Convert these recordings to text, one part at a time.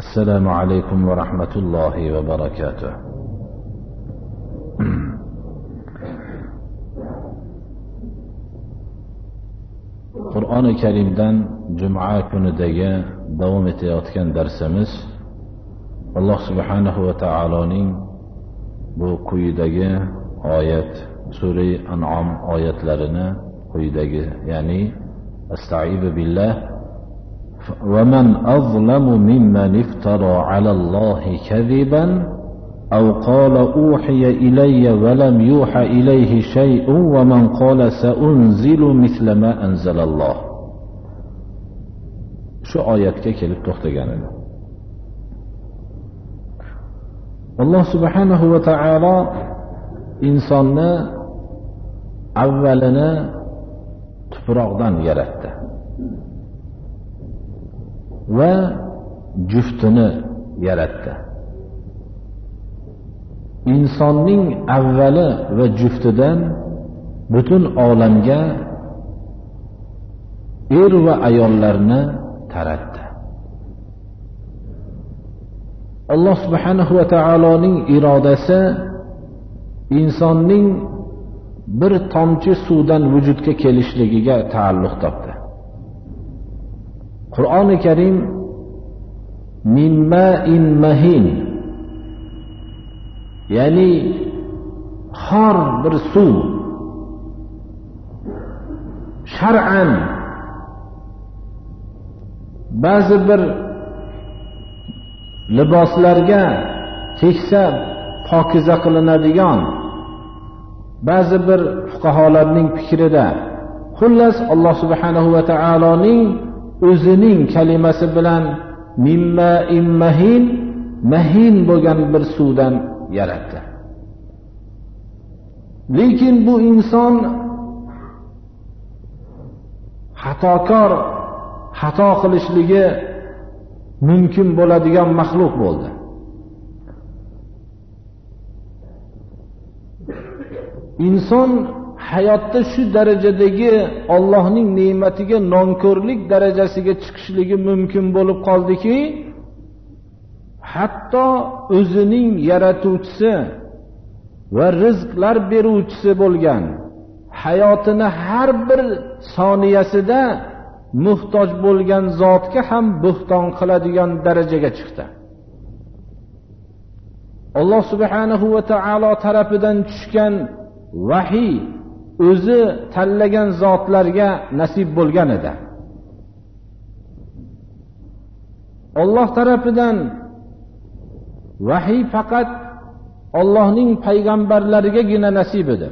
السلام عليكم ورحمة الله وبركاته. Qur'oni Karimdan Juma kunidagi davom etayotgan darsimiz Alloh subhanahu va taoloning bu quyidagi oyat Sura An'am oyatlarini quyidagi, ya'ni Estaizu billah وَمَنْ أَظْلَمُ مِمَّنِ افْتَرَى عَلَى اللَّهِ كَذِبًا أَوْ قَالَ أُوحِيَ إِلَيَّ وَلَمْ يُوحَ إِلَيْهِ شَيْءٌ وَمَنْ قَالَ سَأُنْزِلُ مِثْلَ مَا أَنْزَلَ اللَّهُ. Shu oyatga kelib to'xtagan edi. Alloh subhanahu va taolo insonni avvalini tuproqdan yaratdi va juftini yaratdi. Insonning avvali va juftidan butun olamga er va ayollarni taratdi. Alloh subhanahu va taoloning irodasi insonning bir tomchi suvdan vujudga kelishligiga taalluq topdi. Qur'oni Karim min ma'in mahin, ya'ni xor bir suv, shar'an ba'zi bir liboslarga teksa pokiza qilinadigan, ba'zi bir fuqaholarning fikrida, xullas Alloh subhanahu va taoloning o'zining kalimasi bilan mimma immahin, mahin bo'lgan bir suvdan yaratdi. Lekin bu inson xatokor, xato qilishligi mumkin bo'ladigan maxluq bo'ldi. Inson hayotda shu darajadagi Allohning ne'matiga nonko'rlik darajasiga chiqishligi mumkin bo'lib qoldiki, hatto o'zining yaratuvchisi va rizqlar beruvchisi bo'lgan, hayotini har bir soniyasida muhtoj bo'lgan zotga ham bo'xton qiladigan darajaga chiqdi. Alloh subhanahu va taolo tarafidan tushgan vahiy o'zi tanlagan zotlarga nasib bo'lgan edi. Alloh tarafidan vahiy faqat Allohning payg'ambarlarigagina nasib edi.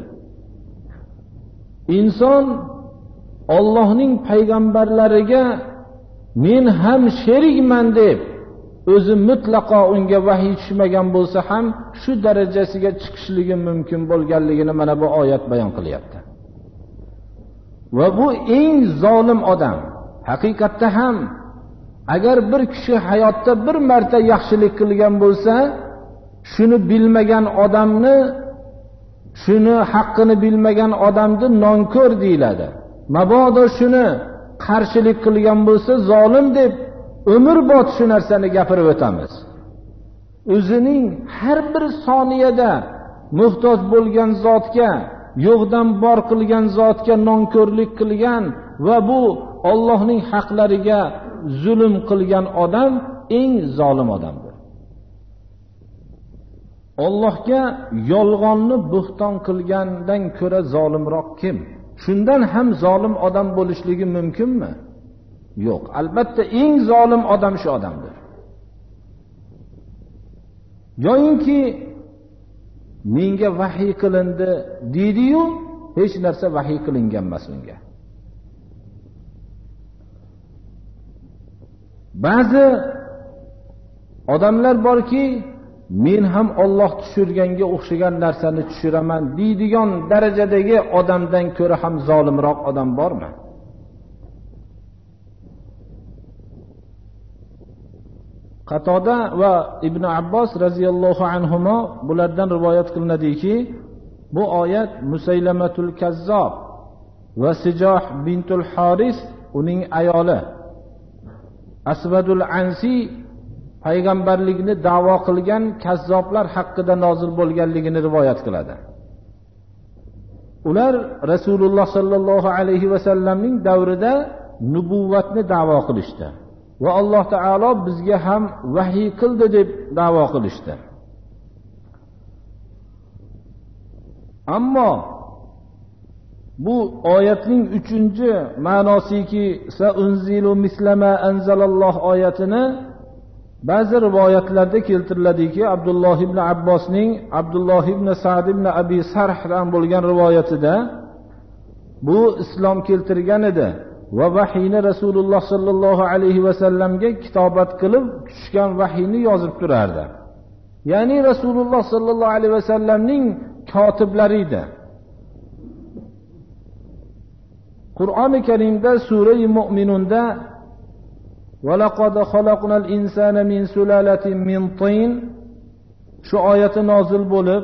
Inson Allohning payg'ambarlariga men ham sherikman deb o'zi mutlaqo unga vahiy tushmagan bo'lsa ham shu darajasiga chiqishligi mumkin bo'lganligini mana bu oyat bayon qilyapti. Va bu eng zolim odam. Haqiqatda ham agar bir kishi hayotda bir marta yaxshilik qilgan bo'lsa, shuni bilmagan odamni, shuni haqqini bilmagan odamni nonko'r deyiladi. Mabodo shuni qarshilik qilgan bo'lsa zolim deb umrbod shu narsani gapirib o'tamiz. O'zining har bir soniyada muhtoj bo'lgan zotga, yo'qdan bor qilgan zotga nonko'rlik qilgan va bu Allohning haqlariga zulm qilgan odam eng zolim odamdir. Allohga yolg'onni bo'xton qilgandan ko'ra zolimroq kim? Shundan ham zolim odam bo'lishligi mumkinmi? Yo'q. Albatta eng zolim odam shu odamdir. Yo'inki menga vahiy qilindi deydi-yu, hech narsa vahiy qilingan emas unga. Ba'zi odamlar borki, men ham Alloh tushirganga o'xshagan narsani tushiraman deydigan darajadagi odamdan ko'ra ham zolimroq odam bormi? Qatoda va Ibn Abbos radhiyallohu anhuma bulardan rivoyat qilinadiki, bu oyat Musaylamatul Kazzob va Sijoh bintul Haris uning ayoli, Asvadul Ansi payg'ambarlikni da'vo qilgan kazzoblar haqida nozil bo'lganligini rivoyat qiladi. Ular Rasululloh sallallohu alayhi vasallamning davrida nubuvvatni da'vo qilishdi va Alloh taolo bizga ham vahiy qildi deb da'vo qilishdi. Ammo bu oyatning 3-ma'nosiki saunzilu mislama anzalalloh oyatini ba'zi rivoyatlarda keltiriladiki, Abdulloh ibn Abbosning Abdulloh ibn Sa'd ibn Abi Sarhdan bo'lgan rivoyatida bu islom keltirgan edi va vahiyni Rasululloh sallallohu alayhi vasallamga kitobat qilib tushgan vahiyni yozib turardi. Ya'ni Rasululloh sallallohu alayhi vasallamning kotiblari edi. Qur'oni Karimda sura-i Mu'minunda وَلَقَدْ خَلَقْنَا الْإِنسَانَ مِنْ سُلَالَةٍ مِنْ طِينٍ shu oyati nozil bo'lib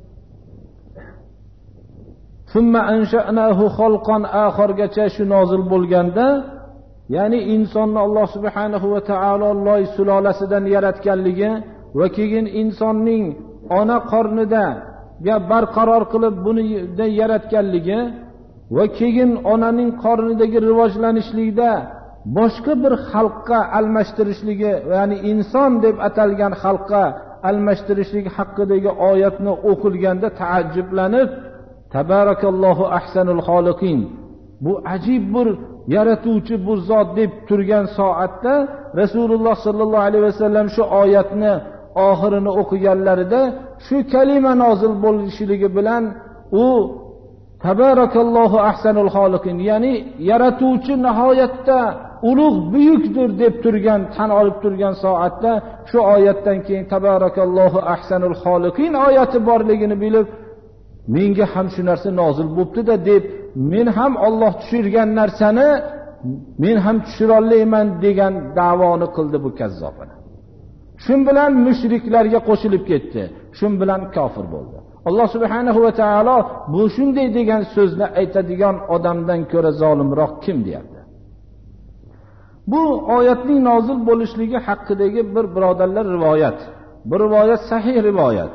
ثُمَّ أَنْشَأْنَاهُ خَلْقًا آخَرgacha shu nozil bo'lganda, ya'ni insonni Alloh subhanahu va taolo loy sulolasidan yaratganligi va keyin insonning ona qornida barqaror qilib buni yaratganligi va keyin onaning qornidagi rivojlanishlikda boshqa bir xalqqa almashtirishligi, ya'ni inson deb atalgan xalqqa almashtirishligi haqidagi oyatni o'qilganda taajjublanib, tabarakallohu ahsanul xoliqin, bu ajib bir yaratuvchi bu zot deb turgan soatda Rasululloh sallallohu alayhi vasallam shu oyatni oxirini o'qiganlarida shu kalima nozil bo'lishligi bilan u tabarakallohu ahsanul xoliqin, ya'ni yaratuvchi nihoyatda ulug' buyukdir deb turgan, tan olib turgan soatda shu oyatdan keyin tabarakallohu ahsanul xoliqin oyati borligini bilib, menga ham shu narsa nozil bo'libdi-da deb, men ham Alloh tushirgan narsani men ham tushira olmayman degan da'voni qildi bu kazzoblar. Shun bilan mushriklarga qo'shilib ketdi. Shun bilan kofir bo'ldi. Alloh subhanahu va taolo bu shunday degan so'zni aytadigan odamdan ko'ra zolimroq kim deyapti? Bu oyatning nozil bo'lishligi haqidagi bir birodarlar rivoyat. Bu rivoyat sahih rivoyat.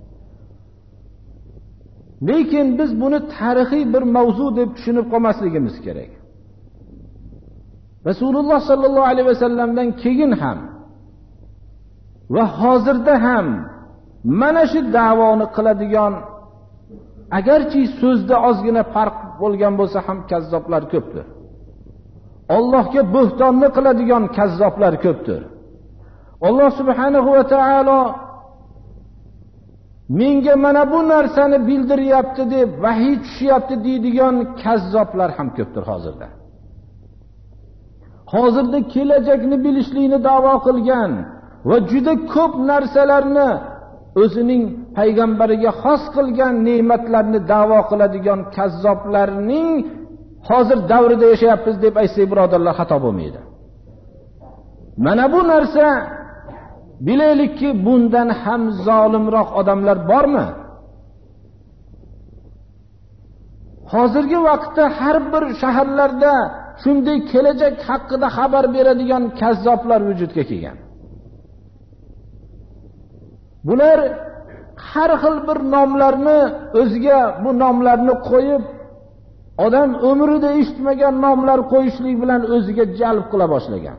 Lekin biz buni tarixiy bir mavzu deb tushunib qolmasligimiz kerak. Rasululloh sallallohu alayhi vasallamdan keyin ham va hozirda ham mana shu da'voni qiladigan, agarchi so'zda ozgina farq bo'lgan bo'lsa ham kazzoblar ko'pdir. Allohga bo'htonni qiladigan kazzoblar ko'pdir. Alloh subhanahu va taolo menga mana bu narsani bildiryapti deb vahiy tushyapti deydigan kazzoblar ham ko'pdir hozirda. Hozirda kelajakni bilishlikni da'vo qilgan va juda ko'p narsalarni o'zining payg'ambariga xos qilgan ne'matlarni da'vo qiladigan kazzoblarning hozir davrida yashayapmiz deb aytsak, birodarlar, xato bo'lmaydi. Mana bu narsa, bilaylikki, bundan ham zolimroq odamlar bormi? Hozirgi vaqtda har bir shaharlarda shunday kelajak haqida xabar beradigan kazzoblar vujudga kelgan. Bular har xil bir nomlarni o'ziga bu nomlarni qo'yib, odam umrida eshitmagan nomlar qo'yishlik bilan o'ziga jalb qila boshlagan.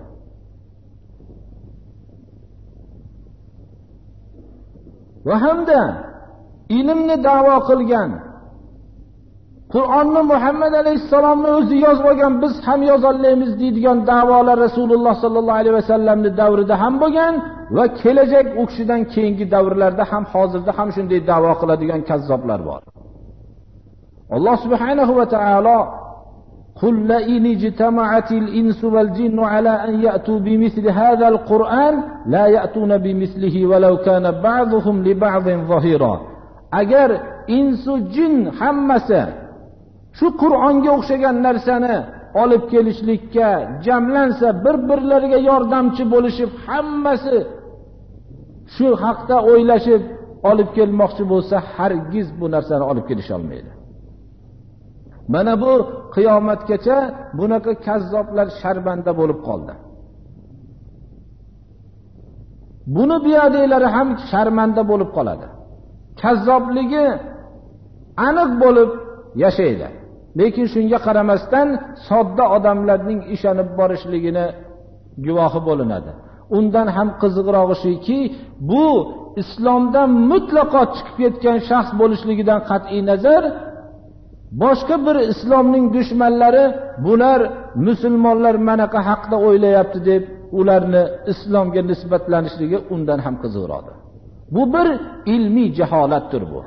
Va hamda ilmni da'vo qilgan, Qur'onni Muhammad alayhisalomni o'zi yozib olgan, biz ham yoza olmaymiz deydigan da'volar Rasululloh sallallohu alayhi vasallamning davrida ham bo'lgan va kelajak u kishidan keyingi davrlarda ham, hozirda ham shunday da'vo qiladigan kazzoblar bor. Alloh subhanahu va taolo قل لئن اجتمعت الإنس والجن على أن يأتوا بمثل هذا القرآن لا يأتون بمثله ولو كان بعضهم لبعض ظهيرا. Agar insu jin hammasi shu Qur'onga o'xshagan narsani olib kelishlikka jamlansa, bir-birlariga yordamchi bo'lishib, hammasi shu haqda o'ylashib olib kelmoqchi bo'lsa, hargiz bu narsani olib kelisha olmaydi. Mana bu qiyomatgacha bunaqa kazzoblar sharbanda bo'lib qoldi. buni biyodaylari ham sharmanda bo'lib qoladi. Kazzobligi aniq bo'lib yashaydi. Lekin shunga qaramasdan sodda odamlarning ishonib borishligini guvohi bo'linadi. Undan ham qiziqrog'i shuki, bu islomdan mutlaqo chiqib ketgan shaxs bo'lishligidan qat'iy nazar, boshqa bir islomning dushmanlari bular musulmonlar manaqa haqda o'ylayapti deb ularni islomga nisbatlanishligi undan ham qiziqroqdir. Bu bir ilmiy jaholatdir bu.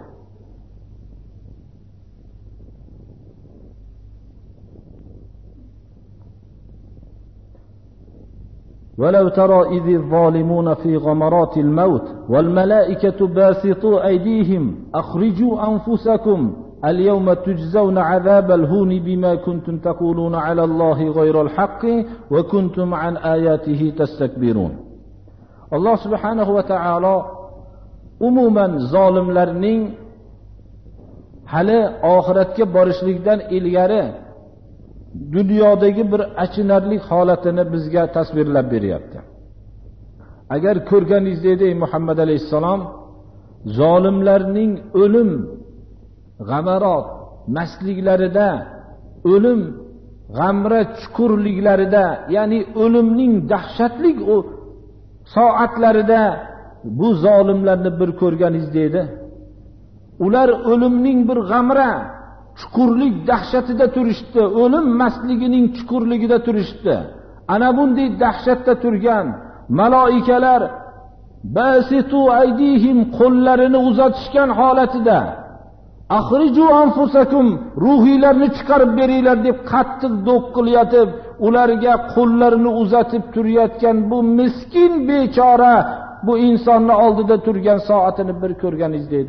ولو ترى إذ الظالمون في غمرات الموت والملائكة باسطوا أيديهم أخرجوا أنفسكم اليوم تجزون عذاب الهون بما كنتم تقولون على الله غير الحق وكنتم عن آياته تستكبرون. الله سبحانه وتعالى umuman zolimlarning hali oxiratga borishlikdan ilgari dunyodagi bir achinarli holatini bizga tasvirlab beryapti. Agar ko'rganingizdek Muhammad alayhisalom zolimlarning o'lim g'amarat mastliklarida, o'lim g'amra chuqurliklarida, ya'ni o'limning dahshatli o soatlarida bu zolimlarni bir ko'rganingizdek, ular o'limning bir g'amra chuqurlik dahshatida turishdi, o'lim mastligining chuqurligida turishdi. Ana bunday dahshatda turgan maloikalar basitu aydihim qo'llarini uzatishgan holatida akhriju anfusakum ruhiylarni chiqarib beringlar deb qattiq do'q qilyotib, ularga qo'llarini uzatib turayotgan bu miskin bechora bu insonni oldida turgan soatini bir ko'rganingizdek,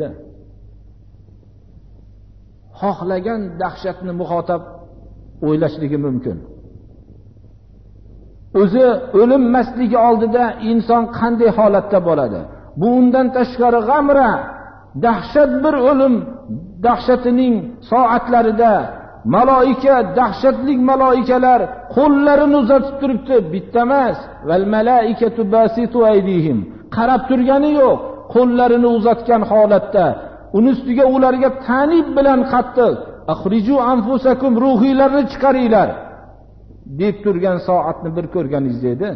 xohlagan dahshatni muxotab o'ylashligi mumkin. O'zi o'lim masligi oldida inson qanday holatda bo'ladi? Bu undan tashqari g'amra, dahshat bir o'lim dahshatining soatlarida maloika, dahshatli maloikalar qo'llarini uzatib turibdi. Bitta emas, val malaikatu basitu aydihim. Qarab turgani yo'q, qo'llarini uzatgan holatda. Uni ustiga ularga ta'nib bilan qattiq akhriju anfusakum ruhiylarni chiqaringlar deb turgan soatni bir ko'rganingizdek,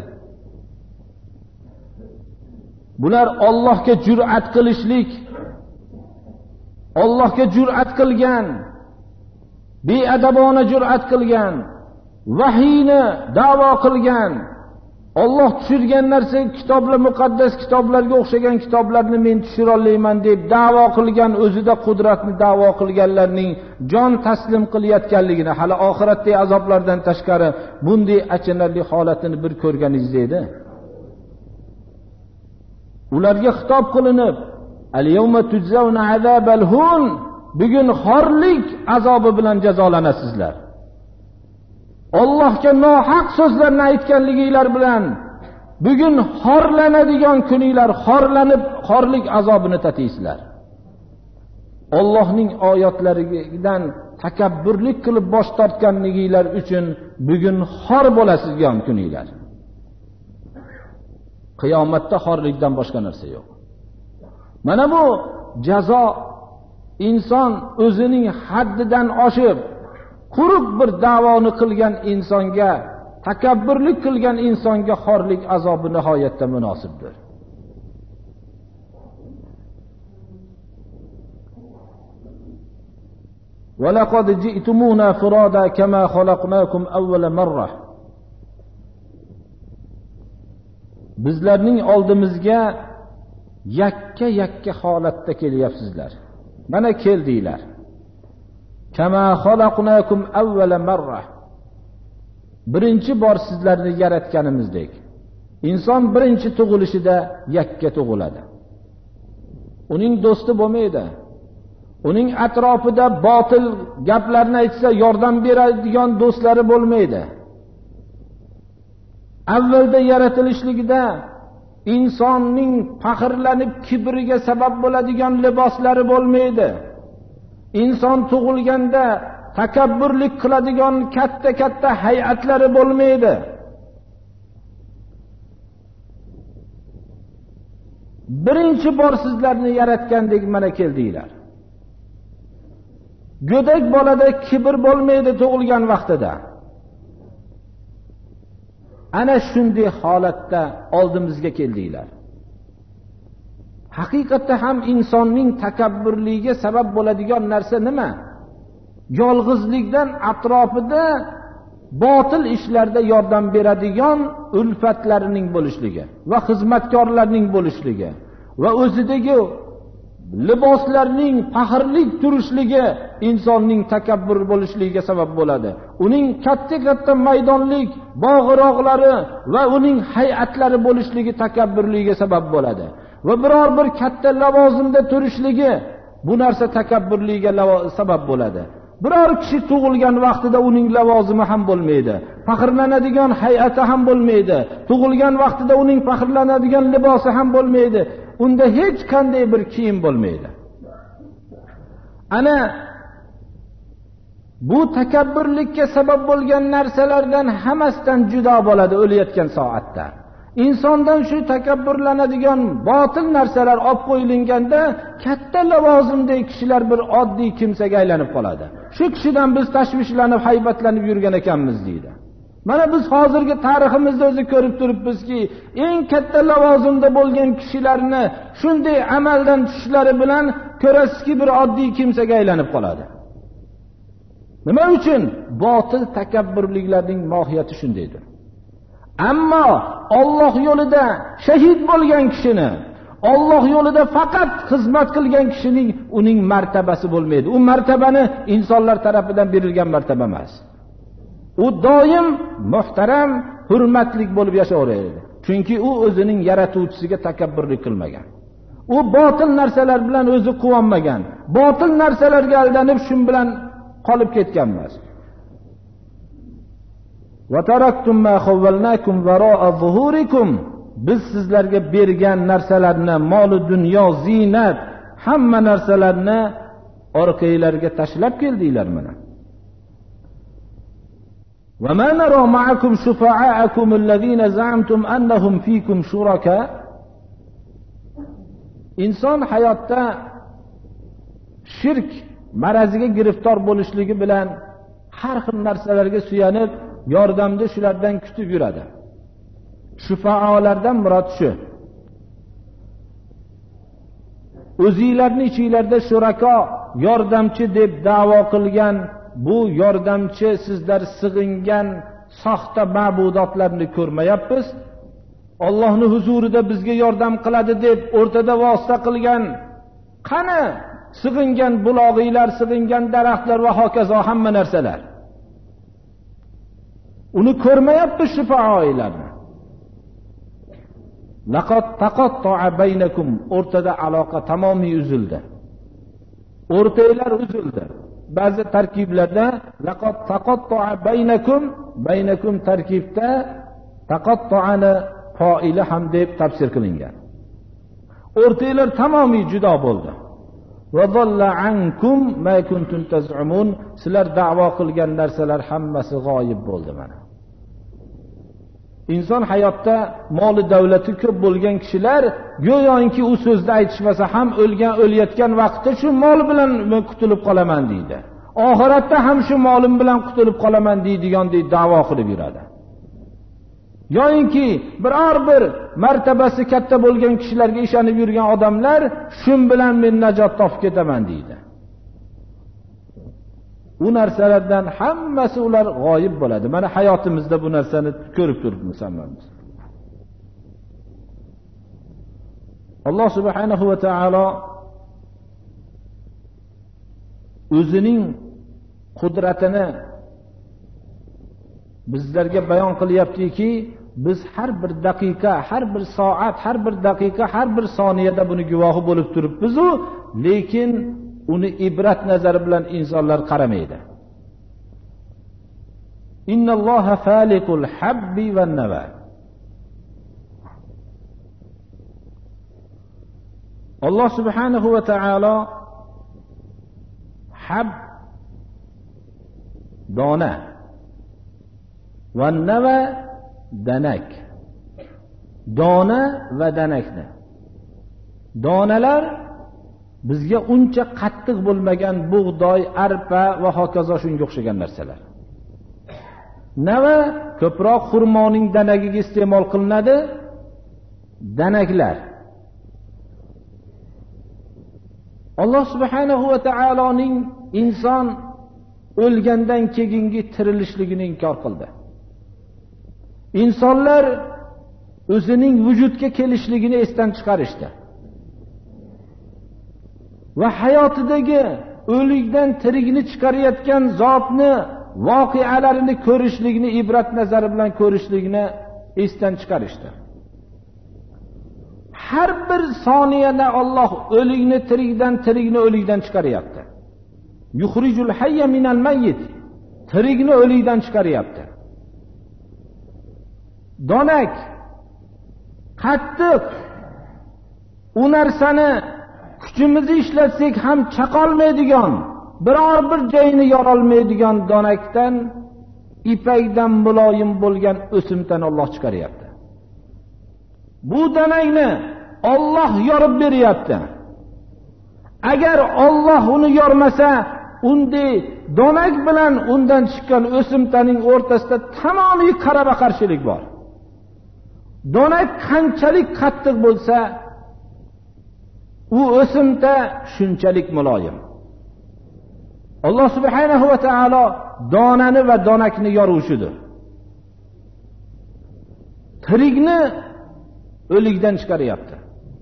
bular Allohga jur'at qilishlik, Allohga jur'at qilgan, beadabona jur'at qilgan, vahiyni da'vo qilgan, Alloh tushirgan narsa kitoblar, muqaddas kitoblarga o'xshagan kitoblarni men tushira olmayman deb da'vo qilgan, o'zida qudratni da'vo qilganlarning jon taslim qilayotganligini, hali oxiratdagi azoblardan tashqari bunday achinarli holatini bir ko'rganingizdek, ularga xitob qilinib, al-yawma tujzauna azabal hun, bugun xorlik azobi bilan jazolanasizlar. Allohga nohaq so'zlarni aytganliginglar bilan bugun xorlanadigan kuninglar, xorlanib xorlik azobini tataysizlar. Allohning oyatlaridan takabburlik qilib bosh tortganliginglar uchun bugun xor bo'lasizgan kuninglar. Qiyomatda xorlikdan boshqa narsa yo'q. Mana bu jazo inson o'zining haddidan oshib quruq bir da'voni qilgan insonga, takabburlik qilgan insonga xorlik azobi nihoyatda munosibdir. وَلَقَدْ جِئْتُمُونَا فُرَادًا كَمَا خَلَقْنَاكُمْ أَوَّلَ مَرَّةٍ. Bizlarning oldimizga yakka holatda kelyapsizlar. Mana keldinglar. Kama xalaqnakum awwala marra. Birinchi bor sizlarni yaratganimizdek. Inson birinchi tug'ilishida yakka tug'iladi. Uning do'sti bo'lmaydi. Uning atrofida botil gaplarni aytsa yordam beradigan do'stlari bo'lmaydi. Avvalda yaratilishligida insonning faxrlanib kibriga sabab bo'ladigan liboslari bo'lmaydi. Inson tug'ilganda takabburlik qiladigan katta hay'atlari bo'lmaydi. birinchi bor sizlarni yaratgandek mana keldinglar. Go'dak bolada kibr bo'lmaydi tug'ilgan vaqtida. Ana shunday holatda oldimizga keldinglar. Haqiqatda ham insonning takabburligiga sabab bo'ladigan narsa nima? Yolg'izlikdan atrofida botil ishlarda yordam beradigan ulfatlarining bo'lishligi va xizmatkorlarning bo'lishligi va o'zidagi liboslarning faxrlik turishligi insonning takabbur bo'lishligiga sabab bo'ladi. Uning katta maydonlik bog'iroqlari va uning hay'atlari bo'lishligi takabburligiga sabab bo'ladi. Va biror bir katta lavozimda turishligi bu narsa takabburligiga sabab bo'ladi. Biror kishi tug'ilgan vaqtida uning lavozimi ham bo'lmaydi, faxrlanadigan hay'ati ham bo'lmaydi, tug'ilgan vaqtida uning faxrlanadigan libosi ham bo'lmaydi, unda hech qanday bir kiyim bo'lmaydi. Ana bu takabburlikka sabab bo'lgan narsalardan hammasidan judo bo'ladi o'layotgan soatda. Insondan shu takabburlanadigan botil narsalar olib qo'yilganda katta lavozimdagi kishilar bir oddiy kimsaga aylanib qoladi. Shu kishidan biz tashvishlanib, haybatlanib yurgan ekanmiz deydi. Mana biz hozirgi tariximizda o'zi ko'rib turibmizki, eng katta lavozimda bo'lgan kishilarni shunday amaldan tushishlari bilan ko'rasizki bir oddiy kimsaga aylanib qoladi. Nima uchun? Botil takabburliklarning mohiyati shundaydir. Ammo Alloh yo'lida shahid bo'lgan kishini, Alloh yo'lida faqat xizmat qilgan kishining uning martabasi bo'lmaydi. U martabani insonlar tomonidan berilgan martaba emas. U doim muhtaram, hurmatli bo'lib yashayveradi. Chunki u o'zining yaratuvchisiga takabburlik qilmagan. U botil narsalar bilan o'zi quvonmagan. Botil narsalarga aldanib shu bilan qolib ketgan emas. Va taraktum ma khawwalnakum wara'a zuhurikum. Biz sizlarga bergan narsalarni, mol dunyo, zinat, hamma narsalarni orqangizlarga tashlab keldinglar mana. Va ma nara ma'akum shufa'a'akum alladhina za'amtum annahum fikum shuraka. Inson hayotda shirk maraziga giriftor bo'lishligi bilan har xil narsalarga suyanib yordamni shulardan kutib yuradi. Shufaolardan murod shu. O'zingizlarning ichingizlarda shurako, yordamchi deb da'vo qilgan bu yordamchi sizlar sig'ingan soxta ma'budotlarni ko'rmayapmiz. Allohning huzurida bizga yordam qiladi deb o'rtada vosita qilgan qani sig'ingan bulog'iylar, sig'ingan daraxtlar va hokazo hamma narsalar. Uni ko'rmayapmiz shifoilarni. Laqad taqatta'a baynakum, o'rtada aloqa tamomiy uzildi. O'rtanglar uzildi. Ba'zi tarkiblarda laqad taqatta'a baynakum tarkibda taqatta'ani foili ham deb tafsir qilingan. O'rtanglar tamomiy judo bo'ldi. Va dalla ankum ma kuntum taz'umun, sizlar da'vo qilgan narsalar hammasi g'oyib bo'ldi mana. Inson hayotda moli davlati ko'p bo'lgan kishilar go'yoki u so'zni aytishmasa ham o'layotgan vaqtda shu mol bilan qutulib qolaman deydi. Oxiratda ham shu molim bilan qutulib qolaman deydigandek da'vo qilib yuradi. Yo'inki biror bir martabasi katta bo'lgan kishilarga ishonib yurgan odamlar shu bilan men najot topib ketaman deydi. U narsalardan hammasi ular g'oyib bo'ladi. Mana hayotimizda bu narsani ko'rib turibmiz hammamiz. Alloh subhanahu va taolo o'zining qudratini bizlarga bayon qilyaptiki, biz har bir daqiqa, har bir soat, har bir daqiqa, har bir soniyada buni guvohi bo'lib turibmiz-u, lekin uni ibrat nazari bilan insonlar qaramaydi. Innalloha faliqul habbi wan nawa. Alloh subhanahu va taolo hab dona wan nawa danak. Dona va danakni. Donalar bizga uncha qattiq bo'lmagan bug'doy, arpa va hokazo shunga o'xshagan narsalar. Nava ko'proq xurmoning danagiga iste'mol qilinadi. Danaklar. Alloh subhanahu va taoloning inson o'lgandan keyingi tirilishligini inkor qildi. İnsanlar o'zining vujudga kelishligini esdan chiqarishdi. Va hayotidagi o'likdan tirikni chiqarayotgan zotni voqealarini ko'rishlikni ibrat nazari bilan ko'rishlikni esdan chiqarishdi. Har bir soniyada Alloh o'likni tirikdan, tirikni o'likdan chiqaryapti. Yukhrijul hayya minal mayyit. Tirikni o'likdan chiqaryapti. Donak qattiq u narsani kuchimizni ishlatsak ham chaqolmaydigan, biror bir joyini yorolmaydigan donakdan, ipakdan muloyim bo'lgan o'simtani Alloh chiqaryapti. Bu donakni Alloh yorib beryapti. Agar Alloh uni yormasa, unday donak bilan undan chiqqan o'simtaning o'rtasida tamomiy qarama-qarshilik bor. Donak qanchalik qattiq bo'lsa, u o'simta shunchalik muloyim. Alloh subhanahu va taolo donani va donakni yoruvchidir. Tirikni o'likdan chiqaryapti.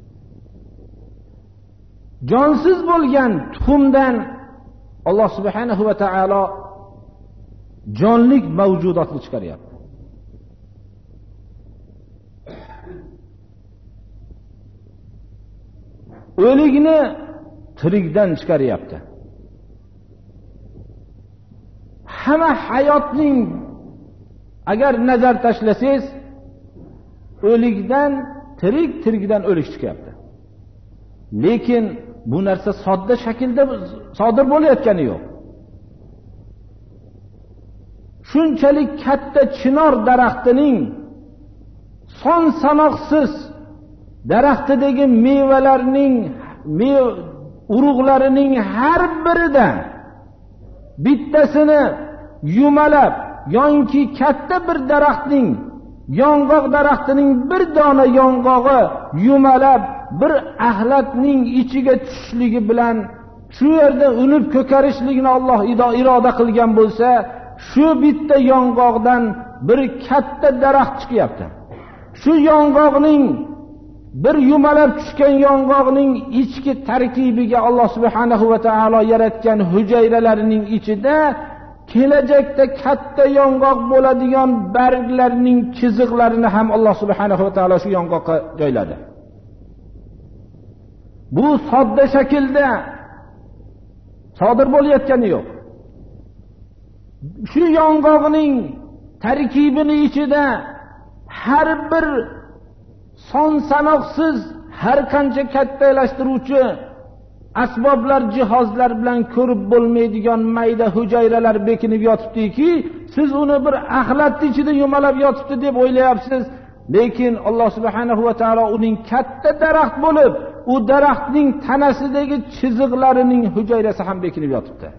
Jonsiz bo'lgan tuxumdan Alloh subhanahu va taolo jonlik mavjudotni chiqaryapti. O'likni tirikdan chiqaryapti. Hamma hayotning agar nazar tashlasangiz, o'likdan tirik, tirikdan o'lik chiqyapti. Lekin bu narsa sodda shaklda sodir bo'layotgani yo'q. Shunchalik katta chinor daraxtining son sanoqsiz daraxtidagi mevalarning urug'larining har biridan bittasini yumalab, yoki katta bir daraxtning, yong'oq daraxtining bir dona yong'og'i yumalab bir axlatning ichiga tushishligi bilan shu yerda unib ko'karishligini Alloh iroda qilgan bo'lsa, shu bitta yong'oqdan bir katta daraxt chiqyapti. Shu yong'oqning bir yumalab tushgan yong'oqning ichki tarkibiga Alloh subhanahu va taolo yaratgan hujayralarining ichida kelajakda katta yong'oq bo'ladigan barglarning chiziqlarini ham Alloh subhanahu va taolo shu yong'oqqa joyladi. Bu sodda shaklda sodir bo'layotgani yo'q. Shu yong'oqning tarkibini ichida har bir son sanoqsiz har qancha kattalashtiruvchi asboblar, jihozlar bilan ko'rib bo'lmaydigan mayda hujayralar bekinib yotibdiki, siz uni bir axlat ichida yumalab yotibdi deb o'ylayapsiz. Lekin Alloh subhanahu va taolo uning katta daraxt bo'lib, u daraxtning tanasidagi chiziqlarining hujayrasi ham bekinib yotibdi.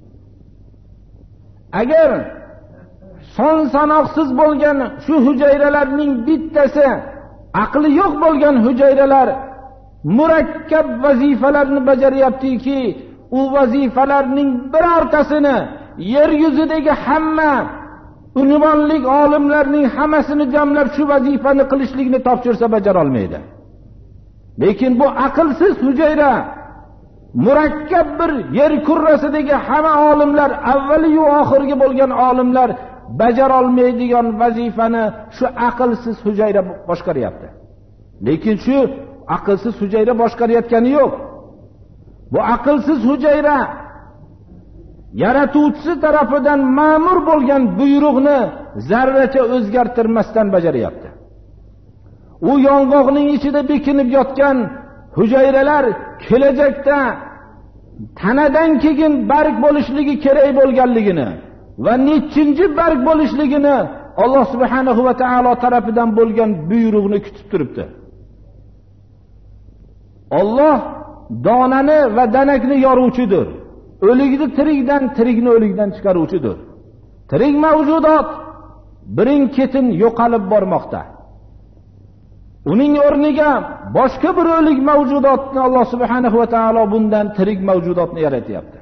Agar son sanoqsiz bo'lgan shu hujayralarning bittasi aqli yo'q bo'lgan hujayralar murakkab vazifalarni bajaryaptiki, u vazifalarning birortasini yer yuzidagi hamma unvonlik olimlarning hammasini jamlab shu vazifani qilishlikni topshirsa bajara olmaydi. Lekin bu aqlsiz hujayra murakkab bir yer kurrasidagi hamma olimlar, avvali va oxirgi bo'lgan olimlar bajara olmaydigan vazifani shu aqlsiz hujayra boshqaryapti. Lekin shu aqlsiz hujayra boshqarayotgani yo'q. Bu aqlsiz hujayra yaratuvchisi tarafidan ma'mur bo'lgan buyruqni zarracha o'zgartirmasdan bajaryapti. U yong'oqning ichida bekinib yotgan hujayralar kelajakda tanadan keyin barg bo'lishligi kerak bo'lganligini va nechinchi barg bo'lishligini Alloh subhanahu va taolo tarafidan bo'lgan buyruqni kutib turibdi. Alloh donani va danakni yoruvchidir. O'likni tirikdan, tirikni o'likdan chiqaruvchidir. Tirik mavjudot birin-ketin yo'qolib bormoqda. Uning o'rniga boshqa bir o'lik mavjudotni Alloh subhanahu va taolo bundan tirik mavjudotni yaratyapti.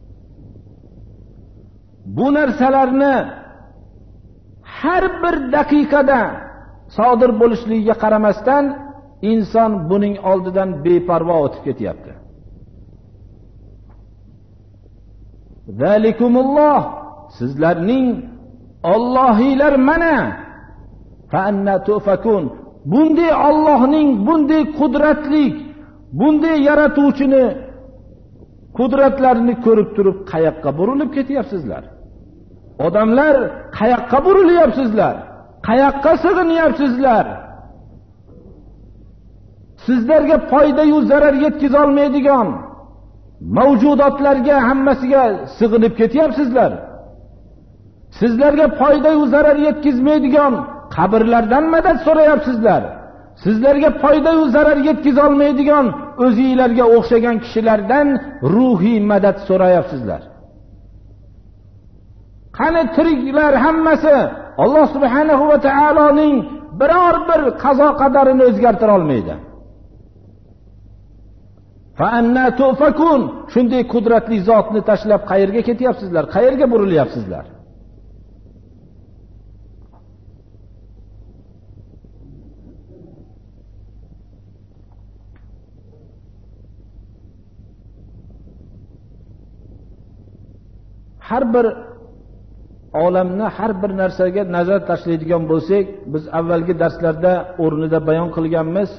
Bu narsalarni har bir daqiqada sodir bo'lishligiga qaramasdan inson buning oldidan beparvo o'tib ketyapti. Zalikumulloh, sizlarning Allohiylar mana. Fa anna tufakun. Bunday Allohning bunday qudratlik, bunday yaratuvchini qudratlarini ko'rib turib qayoqqa burilib ketyapsizlar? Odamlar qayoqqa burilyapsizlar? Qayoqqa sig'inyapsizlar? Sizlarga foyda yu zarar yetkiza olmaydigan mavjudotlarga hammasiga sig'inib ketyapsizlar. Sizlarga foyda yu zarar yetkazmaydigan qabrlardan madad so'rayapsizlar. Sizlarga foyda yu zarar yetkiza olmaydigan o'zingizlarga o'xshagan kishilardan ruhiy madad so'rayapsizlar. Qani tiriklar hammasi Alloh subhanahu va taoloning biror bir qazo qadarini o'zgartira olmaydi. Fa anna tufakun. Shunday qudratli zotni tashlab qayerga ketyapsizlar? Qayerga burilyapsizlar? Har bir olamni, har bir narsaga nazar tashlaydigan bo'lsak, biz avvalgi darslarda o'rnida bayon qilganmiz.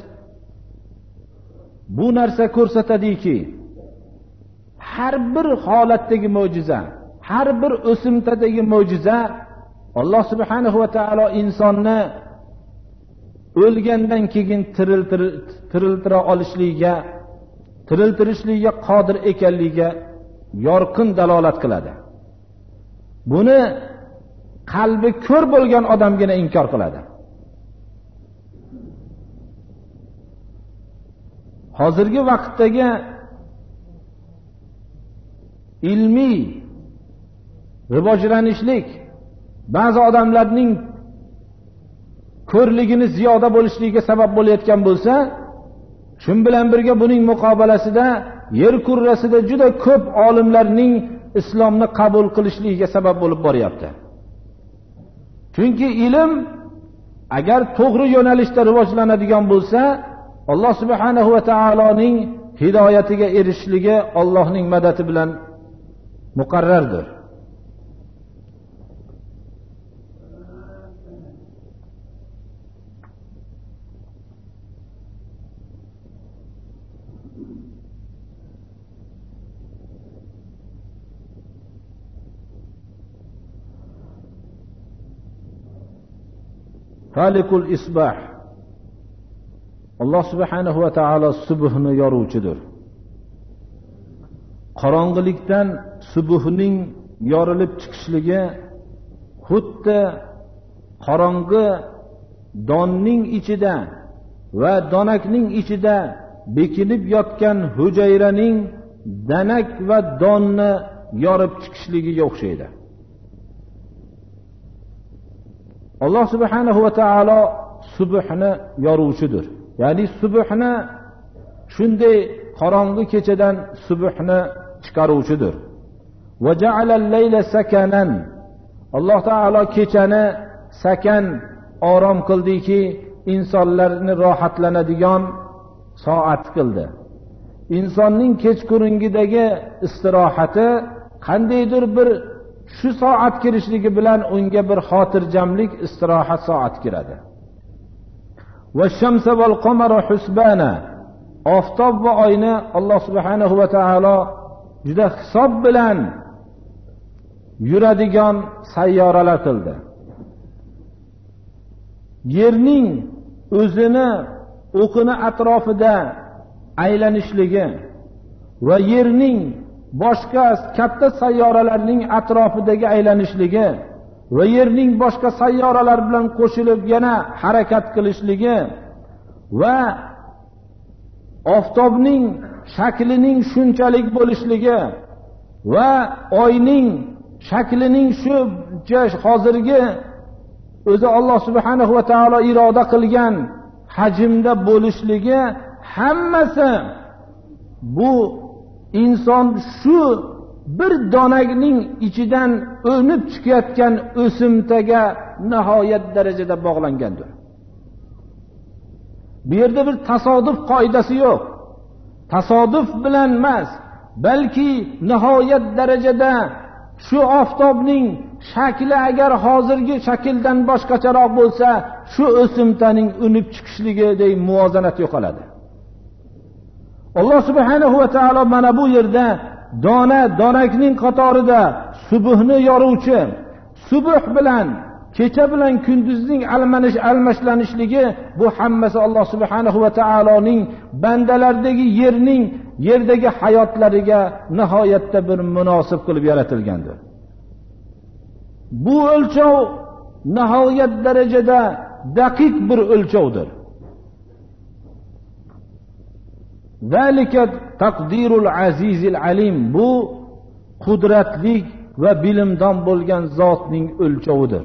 Bu narsa ko'rsatadiki, har bir holatdagi mo'jiza, har bir o'simtadagi mo'jiza Alloh subhanahu va taolo insonni o'lgandan keyin tiriltira olishligiga, tiriltirishligiga qodir ekanligiga yorqin dalolat qiladi. Buni qalbi ko'r bo'lgan odamgina inkor qiladi. Hozirgi vaqtdagi ilmiy rivojlanishlik ba'zi odamlarning ko'rligini ziyoda bo'lishligiga sabab bo'layotgan bo'lsa, shun bilan birga buning muqobalasida yer kurrasida juda ko'p olimlarning islomni qabul qilishligiga sabab bo'lib boryapti. Chunki ilm agar to'g'ri yo'nalishda rivojlanadigan bo'lsa, Alloh subhanahu va taoloning hidoyatiga erishishligi Allohning madadi bilan muqarrardir. Falikul isbah. Alloh subhanahu va taolo subhni yoruvchidir. Qorong'ilikdan subhning yorilib chiqishligi xuddi qorong'i donning ichida va donakning ichida bekinib yotgan hujayraning danak va donni yorib chiqishligiga o'xshaydi. Alloh subhanahu va taolo subhni yoruvchidir. Ya'ni subhni shunday qorong'i kechadan subhni chiqaruvchidir. Va ja'alal layla sakanan. Alloh taolo kechani sakan, orom qildiki, insonlarni rohatlanadigan soat qildi. Insonning kechqurungidagi istirohati qandaydir bir shu soat kirishligi bilan unga bir xotirjamlik, istirohat soat kiradi. Va shamsa val qamara husbana. Oftob va oyni Alloh subhanahu va taolo juda hisob bilan yuradigan sayyoralar qildi. Yerning o'zini o'qini atrofida aylanishligi va yerning boshqa katta sayyoralarning atrofidagi aylanishligi va yerning boshqa sayyoralar bilan qo'shilib yana harakat qilishligi va oftobning shaklining shunchalik bo'lishligi va oyning shaklining shu hozirgi o'zi Alloh subhanahu va taolo iroda qilgan hajmda bo'lishligi hammasi bu inson shu bir donakning ichidan o'nib chiqayotgan o'simtaga nihoyat darajada bog'langandir. Bu yerda bir tasodif qoidasi yo'q. Tasodif bilan emas, balki nihoyat darajada shu oftobning shakli agar hozirgi shakldan boshqacharoq bo'lsa, shu o'simtaning unib chiqishligidek muvozanat yo'qoladi. Alloh subhanahu va taolo mana bu yerda donakning qatorida subhni yoruvchi, subh bilan kecha bilan kunduzning almashlanishligi bu hammasi Alloh subhanahu va taoloning bandalardagi yerdagi hayotlariga nihoyatda bir munosib qilib yaratilgandir. Bu o'lchov nihoyat darajada daqiq bir o'lchovdir. Zalika taqdirul azizil alim, bu qudratli va bilimdon bo'lgan zotning o'lchovidir.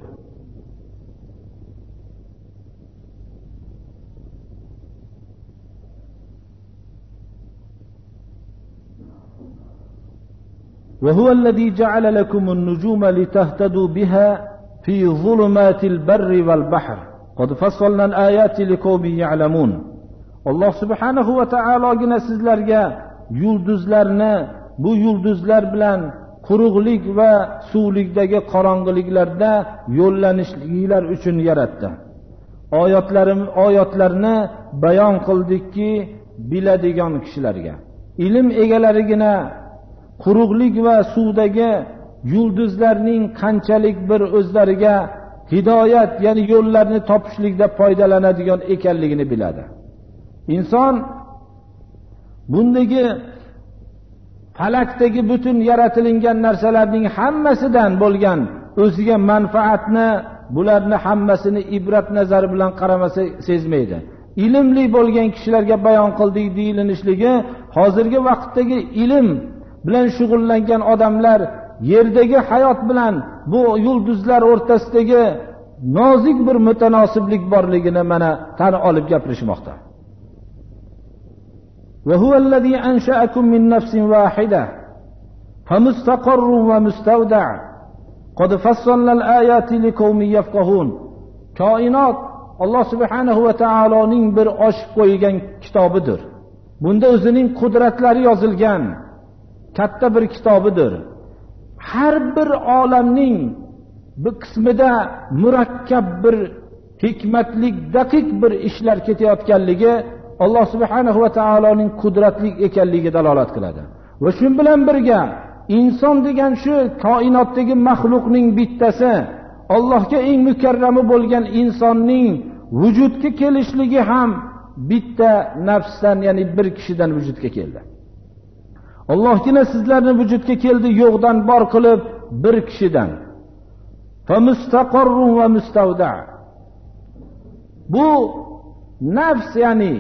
وهو الذي جعل لكم النجوم لتهتدوا بها في ظلمات البر والبحر قد فصلنا الآيات لقوم يعلمون. Alloh subhanahu va taologina sizlarga yulduzlarni, bu yulduzlar bilan quruqlik va suvlikdagi qorong'iliklarda yo'llanishliklar uchun yaratdi. Oyatlarni bayon qildikki, biladigan kishilarga, ilm egalarigina quruqlik va suvdagi yulduzlarning qanchalik bir o'zlariga hidoyat, ya'ni yo'llarni topishlikda foydalanadigan ekanligini biladi. Inson bundagi falakdagi butun yaratilgan narsalarning hammasidan bo'lgan o'ziga manfaatni, bularni hammasini ibrat nazari bilan qaramasa sezmaydi. Ilmli bo'lgan kishilarga bayon qildik deyilishligi, hozirgi vaqtdagi ilm bilan shug'ullangan odamlar yerdagi hayot bilan bu yulduzlar o'rtasidagi nozik bir mutanosiblik borligini mana tan olib gapirishmoqda. وهو الذي أنشأكم من نفس واحدة فمستقر ومستودع قد فصلنا الآيات لقوم يفقهون. Koinot Alloh subhanahu va taoloning bir oshib qo'ygan kitobidir. Bunda o'zining qudratlari yozilgan katta bir kitobidir. Har bir olamning bir qismida murakkab bir hikmatlik, daqiq bir ishlar ketayotganligi Alloh subhanahu va taoloning qudratli ekanligiga dalolat qiladi. Va shu bilan birga inson degan shu koinotdagi maxluqning bittasi, Allohga eng mukarrami bo'lgan insonning vujudga kelishligi ham bitta nafsdan, ya'ni bir kishidan vujudga keldi. Allohgina sizlarni vujudga keldi yo'qdan bor qilib bir kishidan. Fa mustaqarrun va mustavda. Bu nafs, ya'ni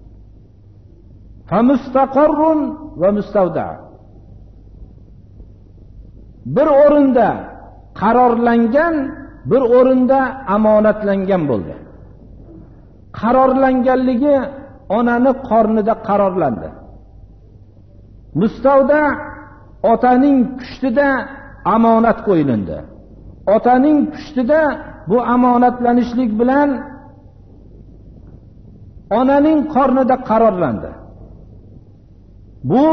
fa mustaqarrun va mustavda. Bir o'rinda qarorlangan, bir o'rinda amonatlangan bo'ldi. Qarorlanganligi onani qornida qarorlandi. Mustavda otaning pushtida amonat qo'yildi. Otaning pushtida bu amonatlanishlik bilan onaning qornida qarorlandi. Bu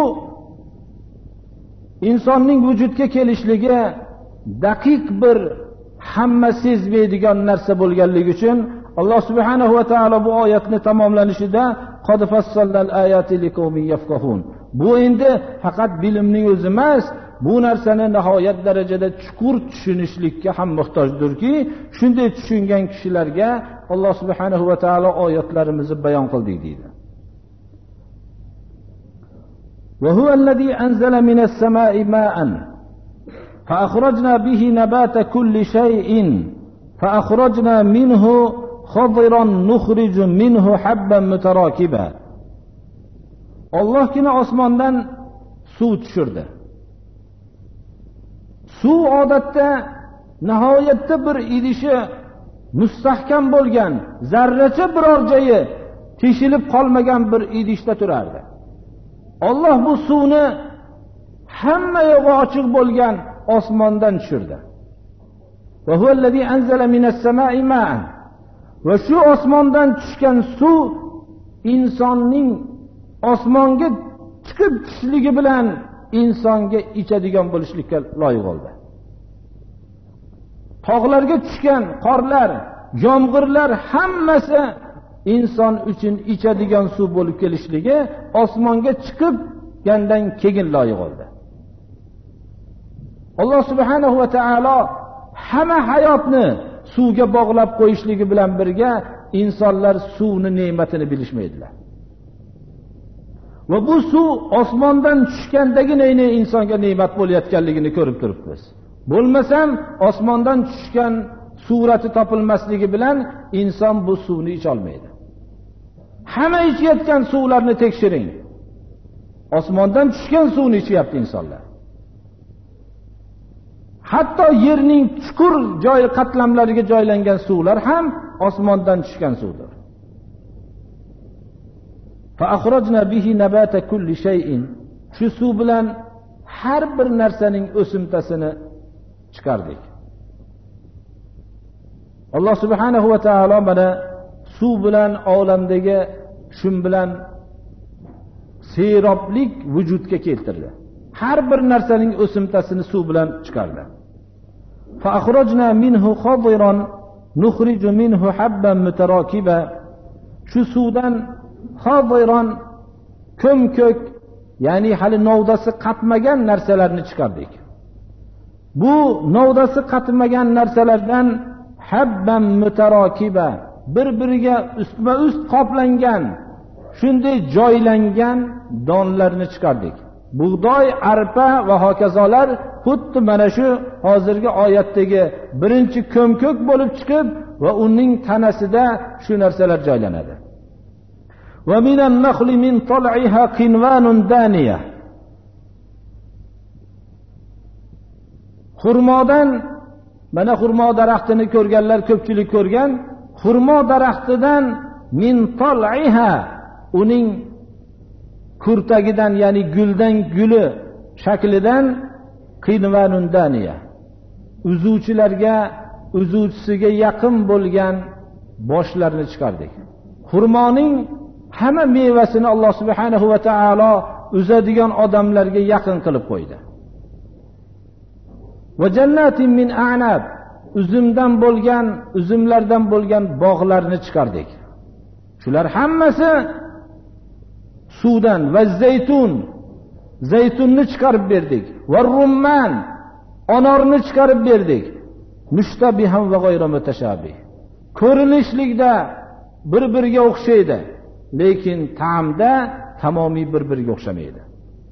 insonning vujudga kelishligi daqiq bir hamma sezmaydigan narsa bo'lganligi uchun Alloh subhanahu va taolo bu oyatni tamomlanishida qad fassalnal ayati liqaumin yafqahun. Bu endi faqat bilimning o'zi emas, bu narsani nihoyat darajada chuqur tushunishlikka ham muhtojdirki, shunday tushungan kishilarga Alloh subhanahu va taolo oyatlarimizni bayon qildik deydi. وهو الذي أنزل من السماء ماء فأخرجنا به نبات كل شيء فأخرجنا منه خضرا نخرج منه حبا متراكبا. Allohgina osmondan suv tushirdi. Suv odatda nihoyatda bir idishi mustahkam bo'lgan, zarracha biror joyi teshilib qolmagan bir idishda turardi. Alloh bu suvni hamma yog'i ochiq bo'lgan osmondan tushirdi. Va huvallazi anzala minas samai ma'an. Va shu osmondan tushgan suv insonning osmonga chiqib tushishligi bilan insonga ichadigan bo'lishlikka loyiq bo'ldi. Tog'larga tushgan qorlar, yomg'irlar hammasi inson uchun ichadigan suv bo'lib kelishligi osmonga chiqib gandan keyin loyiq bo'ldi. Alloh subhanahu va taolo hamma hayotni suvga bog'lab qo'yishligi bilan birga insonlar suvni ne'matini bilishmaydilar. Va bu suv osmondan tushgandagina insonga ne'mat bo'layotganligini ko'rib turibmiz. Bo'lmasam osmondan tushgan surati topilmasligi bilan inson bu suvni icha olmaydi. Hamma ichayotgan suvlarni tekshiring. Osmondan tushgan suvni ichyapti insonlar. Hatto yerning chuqur joy qatlamlariga joylangan suvlar ham osmondan tushgan suvdir. Fa akhrajna bihi nabata kulli shay'in. Shu suv bilan har bir narsaning o'simtasini chiqardik. Alloh subhanahu va taolo mana suv bilan olamdagi shun bilan seroblik vujudga keltirdi. Har bir narsaning o'simtasini suv bilan chiqardi. Fa akhrajna minhu khadiran nukhriju minhu habban mutarakiba. Shu suvdan khadiran ko'mko'k, ya'ni hali novdasi qatmagan narsalarni chiqardik. Bu novdasi qatmagan narsalardan habban mutarakiba, bir-biriga ustma-ust qoplangan, shunday joylangan donlarni chiqardik. Bug'doy, arpa va hokazolar xuddi mana shu hozirgi oyatdagi birinchi ko'mko'k bo'lib chiqib va uning tanasida shu narsalar joylanadi. Va minan nakhli min tal'iha qinwanun daniya. Xurmodan, mana xurmo daraxtini ko'rganlar ko'pchilik ko'rgan, xurmo daraxtidan min tal'iha, uning kurtagidan, ya'ni guldan guli shaklidan qinwanun daniya, uzuvchisiga yaqin bo'lgan boshlarni chiqardik. Xurmoning hamma mevasini Alloh subhanahu va taolo uzadigan odamlarga yaqin qilib qo'ydi. Va jannatin min a'nab, uzumlardan bo'lgan bog'larni chiqardik. Shular hammasi suvdan. Va zaytunni chiqarib berdik. Va rumman, anorni chiqarib berdik. Mushtabihan va g'ayra mutashabih. Ko'rinishlikda bir-biriga o'xshaydi, lekin ta'mda tamomiy bir-biriga o'xshamaydi.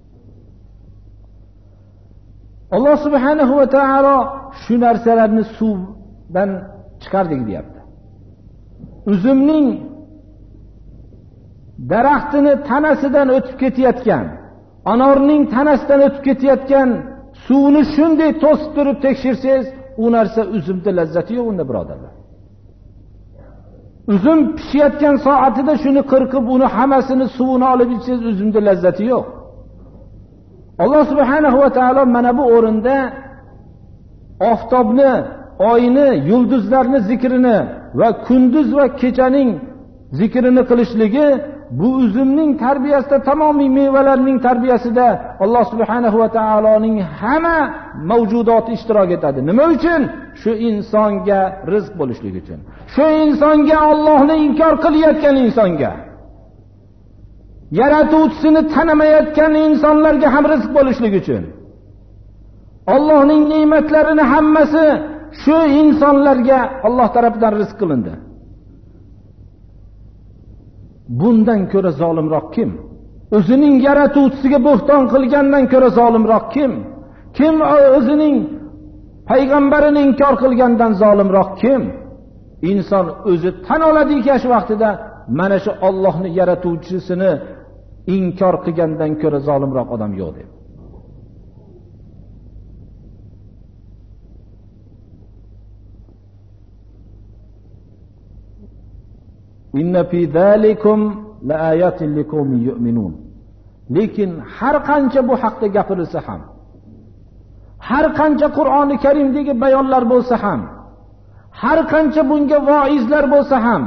Alloh subhanahu va taolo shu narsalarni suvdan chiqardik deyapti. Uzumning daraxtini tanasidan o'tib ketayotgan, anorning tanasidan o'tib ketayotgan suvni shunday to'sib turib tekshirsangiz, u narsa uzumda lazzati yo'q unda, birodarlar. Uzum pishayotgan soatida shuni qirqib, uni hammasini suvini olib ichsangiz, uzumda lazzati yo'q. Alloh subhanahu va taolo mana bu o'rinda oftobni, oyni, yulduzlarni zikrini va kunduz va kechaning zikrini qilishligi bu uzumning tarbiyasida, tamomiy mevalarning tarbiyasida Alloh subhanahu va taoloning hamma mavjudoti ishtirok etadi. Nima uchun? Shu insonga rizq bo'lishligi uchun. Shu insonga, Allohni inkor qilayotgan insonga, yaratuvchisini tanimayotgan insonlarga ham rizq bo'lishligi uchun. Allohning ne'matlarini hammasi shu insonlarga Alloh tomonidan rizq qilindi. Bundan ko'ra zolimroq kim? O'zining yaratuvchisiga bo'xton qilgandan ko'ra zolimroq kim? Kim o'zining payg'ambarini inkor qilgandan zolimroq kim? Inson o'zi tan oladiki, shu vaqtida mana shu Allohning yaratuvchisini inkor qilgandan ko'ra zolimroq odam yo'q deb. Inna fi zalikum laayatin liqaumin yu'minun. Lekin har qancha bu haqda gapirilsa ham, har qancha Qur'oni Karimdagi bayonlar bo'lsa ham, har qancha bunga voizlar bo'lsa ham,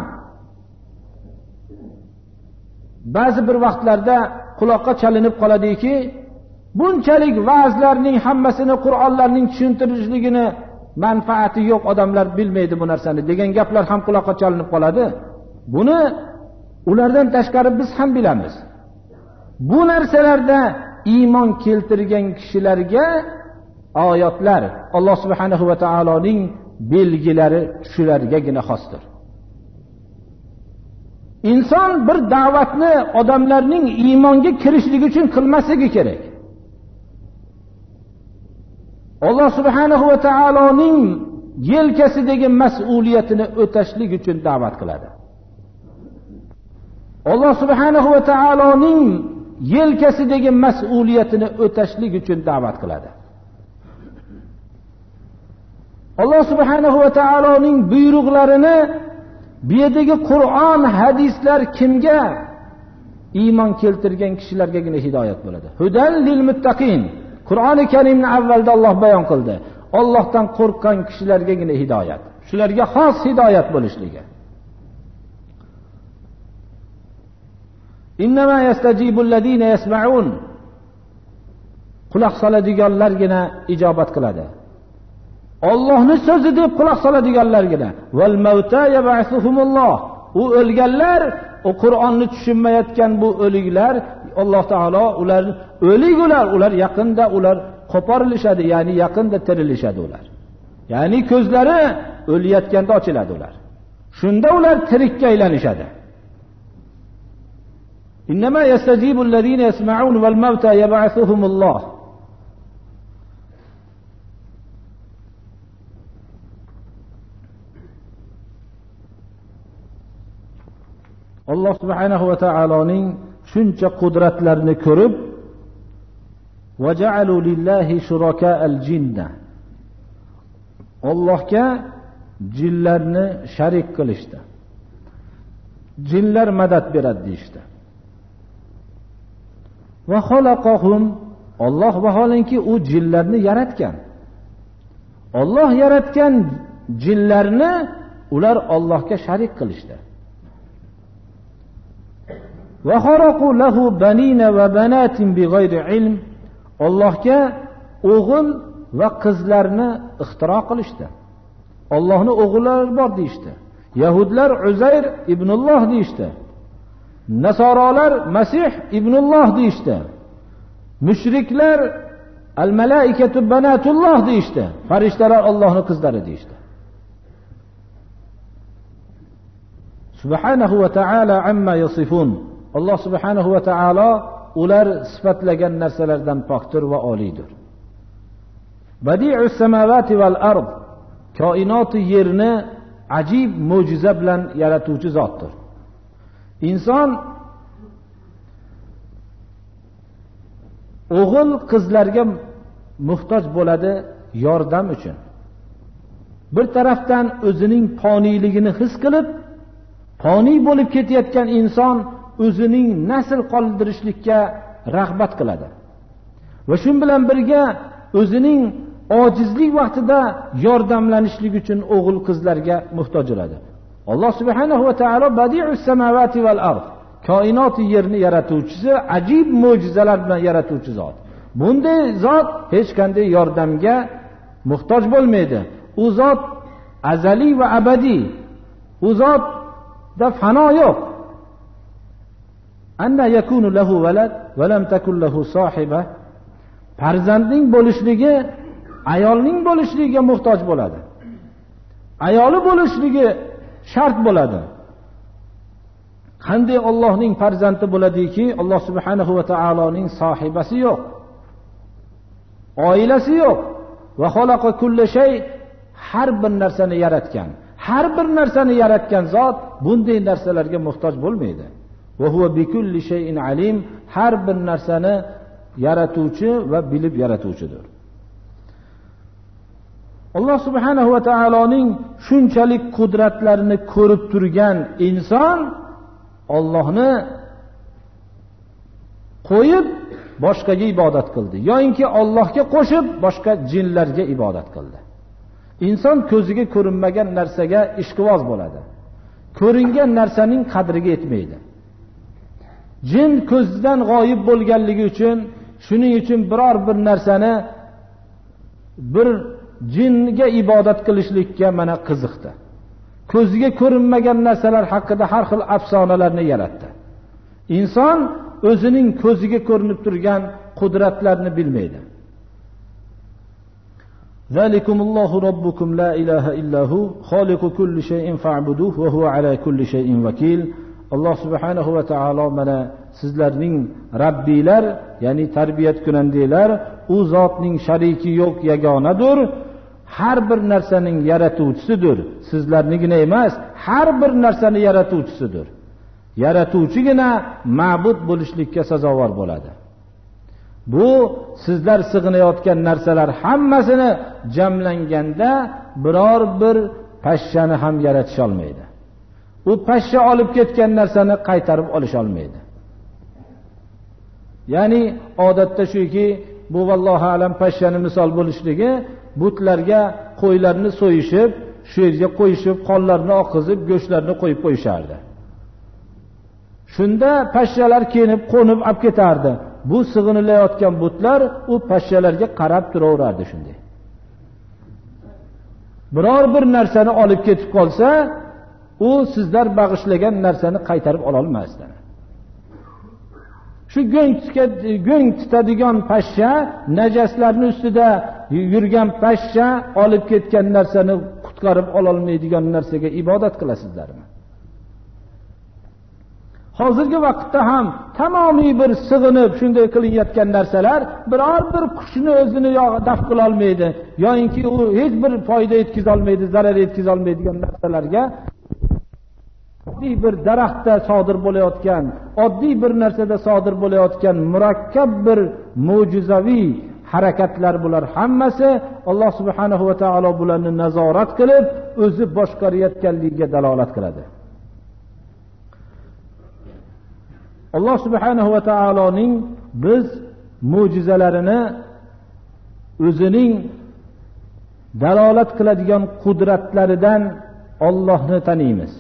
ba'zi bir vaqtlarda quloqqa chalinib qoladiki, bunchalik va'zlarning hammasini, Qur'onlarning tushuntirishligini manfaati yo'q, odamlar bilmaydi bu narsani degan gaplar ham quloqqa chalinib qoladi. Buni ulardan tashqari biz ham bilamiz. Bu narsalarda iymon keltirgan kishilarga oyatlar, Alloh subhanahu va taoloning belgilari shulargagina xosdir. Inson bir da'vatni odamlarning iymonga kirishligi uchun qilmasligi kerak. Alloh subhanahu va taoloning yelkasidagi mas'uliyatini o'tashlik uchun da'vat qiladi. Alloh subhanahu va taoloning yelkasidagi mas'uliyatini o'tashlik uchun da'vat qiladi. Alloh subhanahu va taoloning buyruqlarini, bu yerdagi Qur'on, hadislar kimga? Iymon keltirgan kishilargagina hidoyat bo'ladi. Hudan lil muttaqin. Qur'oni Karimni avvalda Alloh bayon qildi. Allohdan qo'rqqan kishilargagina hidoyat. Shularga xos hidoyat bo'lishligi. Innama yastajibul ladina yasma'un. Quloq soladiganlargina ijobat qiladi. Allohning so'zi deb quloq soladiganlargina. Val mauta yab'athuhumulloh. U o'lganlar, o Qur'onni tushunmayotgan bu o'liklar, Alloh taolo ular ular yaqinda ular qo'porilishadi, ya'ni yaqinda tirilishadi ular. Ya'ni ko'zlari o'layotganda ochiladi ular. Shunda ular tirikka aylanishadi. Innama yastajibul ladina yasma'un val mauta yab'athuhumulloh. Alloh subhanahu va taoloning shuncha qudratlarini ko'rib, vaja'alu lillahi shuraka'al jinna. Allohga jinlarni sharik qilishdi. Jinlar madad beradi deyishdi. Va xalaqahum, Alloh vaholanki u jinlarni yaratgan. Alloh yaratgan jinlarni ular Allohga sharik qilishdi. Va xaraqu lahu banina va banatin bighayri ilm. Allohga o'g'il va qizlarni ixtiro qilishdi. Allohning o'g'illari bor deyshti. Yahudlar Uzayr ibnulloh deyshti. Nasoralar Masih ibnulloh deyshti. Mushriklar al-malaikatu banatulloh deyshti. Farishtalar Allohning qizlari deyshti. Subhanahu va taala amma yasifun. Alloh subhanahu va taolo ular sifatlagan narsalardan pokdir va oliydir. Badi'us samawati val ard. Koinot yerni ajib mo'jiza bilan yaratuvchi zotdir. Inson o'g'il qizlarga muhtoj bo'ladi yordam uchun. Bir tarafdan o'zining poniyligini his qilib, poniy bo'lib ketayotgan inson o'zining nasl qoldirishlikka rag'bat qiladi. Va shu bilan birga o'zining ojizlik vaqtida yordamlanishlik uchun o'g'il qizlarga muhtoj bo'ladi. Alloh subhanahu va taolo badi'us samawati val ard. Koinot yerni yaratuvchisi, ajib mo'jizalar bilan yaratuvchi zot. Bunday zot hech qanday yordamga muhtoj bo'lmaydi. U zot azali va abadiy. U zotda fano yo'q. Anna yakunu lahu walad va lam takun lahu sohiba. Farzandning bo'lishligi ayolning bo'lishligiga muhtoj bo'ladi. Ayoli bo'lishligi shart bo'ladi. Qanday Allohning farzandi bo'ladiki, Alloh subhanahu va taoloning sohibasi yo'q. Oilasi yo'q. Va xalaqa kulli shay, har bir narsani yaratgan. Har bir narsani yaratgan zot bunday narsalarga muhtoj bo'lmaydi. va huwa bikulli shay'in alim. Har bir narsani yaratuvchi va bilib yaratuvchidir. Alloh subhanahu va taoloning shunchalik qudratlarini ko'rib turgan inson Allohni qo'yib boshqaga ibodat qildi yoki Allohga qo'shib boshqa jinlarga ibodat qildi. Inson ko'ziga ko'rinmagan narsaga ishqiboz bo'ladi. Ko'ringan narsaning qadriga yetmaydi. Jin ko'zdan g'oyib bo'lganligi uchun, shuning uchun biror bir narsani bir jinga ibodat qilishlikka mana qiziqdi. Ko'ziga ko'rinmagan narsalar haqida har xil afsonalarni yaratdi. Inson o'zining ko'ziga ko'rinib turgan qudratlarni bilmaydi. Zalikumullohu robbukum la ilaha illahu xoliqu kulli shay'in fa'buduhu va huwa ala kulli shay'in vakil. Alloh subhanahu va taolo mana sizlarning Rabbiylar, ya'ni tarbiyat kunandilar, u zotning shariki yo'q, yagonadir. Har bir narsaning yaratuvchisidir. Sizlarnigina emas, har bir narsani yaratuvchisidir. Yaratuvchigina ma'bud bo'lishlikka sazovor bo'ladi. Bu sizlar sig'inayotgan narsalar hammasini jamlanganda biror bir pashshani ham yaratisha olmaydi. U pashsha olib ketgan narsani qaytarib olisha olmaydi. Ya'ni odatda shuki, bu vallohu alam pashshani misol bo'lishligi, butlarga qo'ylarni so'yishib, shu yerga qo'yishib, qonlarini oqizib, go'shtlarini qo'yib qo'yishardi. Shunda pashshalar kelib, qo'nib olib ketardi. Bu sig'inilayotgan butlar u pashshalarga qarab turaverardi shunday. Biror bir narsani olib ketib qolsa, u sizlar bag'ishlagan narsani qaytarib ola olmasdi. Shu go'ng titadigan pashsha, najaslarning ustida yurgan pashsha olib ketgan narsani qutqarib ola olmaydigan narsaga ibodat qilasizlarmi? Hozirgi vaqtda ham tamomiy bir sig'inib shunday qilayotgan narsalar biror bir qushni o'zini daf qila olmaydi, yoki u hech bir foyda yetkiza olmaydi, zarar yetkiza olmaydigan narsalarga, oddiy bir daraxtda sodir bo'layotgan, oddiy bir narsada sodir bo'layotgan murakkab bir mo'jizaviy harakatlar bular hammasi Alloh subhanahu va taolo bularni nazorat qilib o'zi boshqarayotganligiga dalolat qiladi. Alloh subhanahu va taoloning biz mo'jizalarini, o'zining dalolat qiladigan qudratlaridan Allohni taniymiz.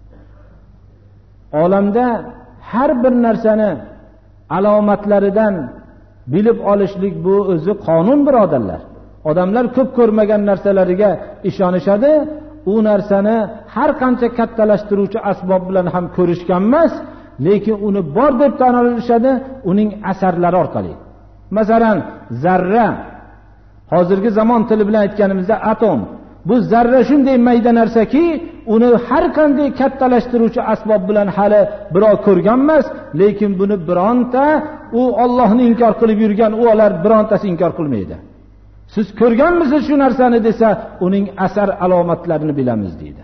Olamda har bir narsani alomatlaridan bilib olishlik bu o'zi qonun, birodarlar. Odamlar ko'p ko'rmagan narsalariga ishonishadi. U narsani har qancha kattalashtiruvchi asbob bilan ham ko'rishgan emas, lekin uni bor deb tan olishadi uning asarlari orqali. Masalan, zarra, hozirgi zamon tili bilan aytganimizda atom. Bu zarra shunday mayda narsaki, uni har qanday kattalashtiruvchi asbob bilan hali birov ko'rgan emas, lekin buni bironta u Allohni inkor qilib yurgan ular birontasi inkor qilmaydi. Siz ko'rganmisiz shu narsani desa, uning asar alomatlarini bilamiz deydi.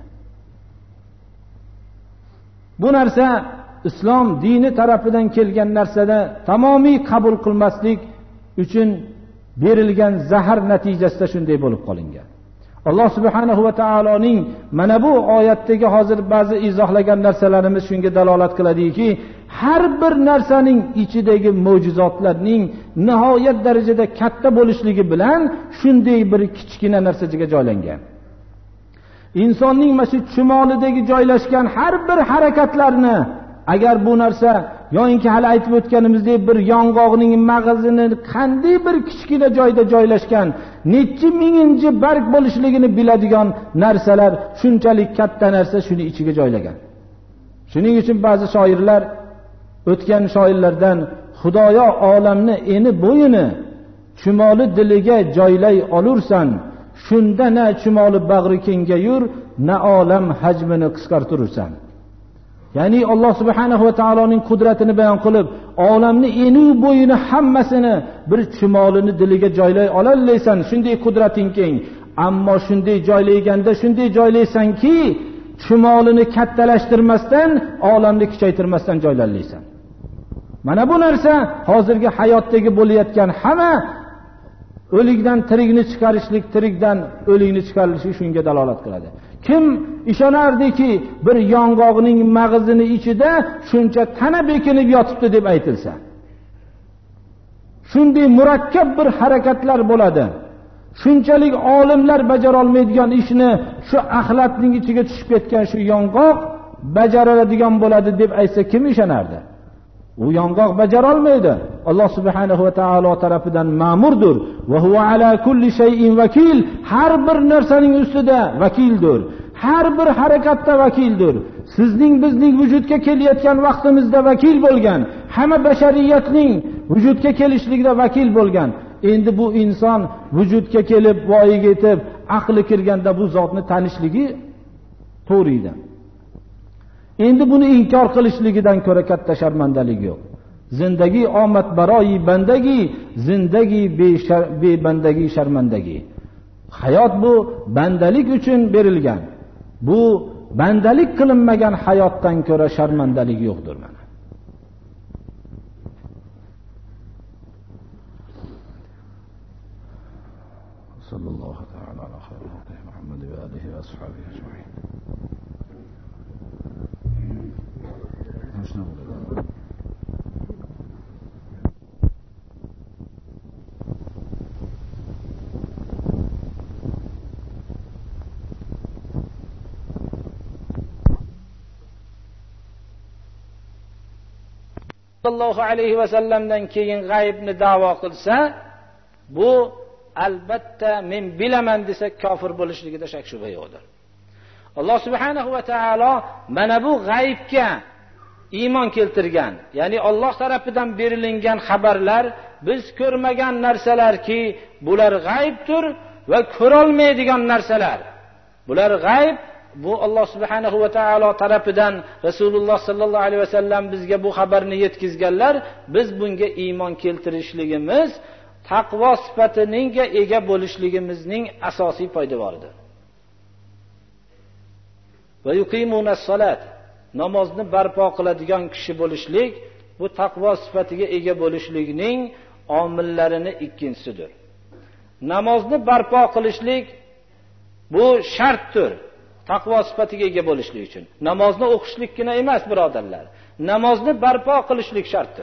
Bu narsa islom dini tarafidan kelgan narsada tamomiy qabul qilmaslik uchun berilgan zahar natijasida shunday bo'lib qolingan. Alloh subhanahu va taoloning mana bu oyatdagi hozir ba'zi izohlagan narsalarimiz shunga dalolat qiladiki, har bir narsaning ichidagi mo'jizotlarning nihoyat darajada katta bo'lishligi bilan shunday bir kichkina narsaga joylangan. Insonning mana shu chumolidagi joylashgan har bir harakatlarni, agar bu narsa yo'inki hali aytib o'tganimizdek bir yong'oqning mag'zini qanday bir kichkina joyda joylashgan, necha minginchi barg bo'lishligini biladigan narsalar, shunchalik katta narsa shuni ichiga joylagan. Shuning uchun ba'zi shoirlar, o'tgan shoirlardan, Xudoyo olamni eni bo'yini chumoli diliga joylay olursan, shunda na chumoli bag'ri kengayur, na olam hajmini qisqartirursan. Ya'ni Alloh subhanahu va taoloning qudratini bayon qilib, olamni eni bo'yini hammasini bir chumolini diliga joylay olalaysan, shunday qudrating keng. Ammo shunday joylayganda shunday joylaysanki, chumolini kattalashtirmasdan, olamni kichaytirmasdan joylanlaysan. Mana bu narsa hozirgi hayotdagi bo'layotgan hamma o'likdan tirikni chiqarishlik, tirikdan o'likni chiqarilishi shunga dalolat qiladi. Kim ishonardiki, bir yong'oqning mag'zini ichida shuncha tana bekinib yotibdi deb aytilsa, shunday murakkab bir harakatlar bo'ladi. Shunchalik olimlar bajara olmaydigan ishni shu axlatning ichiga tushib ketgan shu yong'oq bajaradigan bo'ladi deb aytsa kim ishonardi? U yong'oq bajara olmaydi. Alloh subhanahu va taolo tarafidan ma'murdir. Va huwa ala kulli shay'in vakil. Har bir narsaning ustida vakildir. Har bir harakatda vakildir. Sizning bizning vujudga kelayotgan vaqtimizda vakil bo'lgan, hamma bashariyatning vujudga kelishligida vakil bo'lgan. Endi bu inson vujudga kelib, voyaga yetib, aqli kirganda bu zotni tanishligi to'g'ri edi. Endi buni inkor qilishligidan ko'ra katta sharmandalik yo'q. Zindagi omad baroyi bandagi, zindagi bebandagi sharmandagi. Hayot bu bandalik uchun berilgan. Bu bandalik qilinmagan hayotdan ko'ra sharmandalik yo'qdir mana. Sallallahu ta'ala ala xayrati Muhammad va alihi va ashabihi ajma'in. Sallallahu alayhi va sallamdan keyin g'aybni da'vo qilsa, bu albatta men bilaman desa kofir bo'lishligida shak shubha yo'qdir. Alloh subhanahu va taolo mana bu g'aybga iymon keltirgan, ya'ni Alloh tarafidan berilingan xabarlar biz ko'rmagan narsalarki, bular g'aybdir va ko'rolmaydigan narsalar. Bular g'ayb, bu Alloh subhanahu va taolo tarafidan Rasululloh sallallohu alayhi va sallam bizga bu xabarni yetkazganlar. Biz bunga iymon keltirishligimiz taqvo sifatining ega bo'lishligimizning asosiy poydevoridir. Va yuqimunas solat, namozni barpo qiladigan kishi bo'lishlik bu taqvo sifatiga ega bo'lishlikning omillarini ikkinchisidir. Namozni barpo qilishlik bu shartdir. Taqvo sifatiga ega bo'lishlik uchun. Namozni o'qishlikkina emas, birodarlar. Namozni barpo qilishlik shartdir.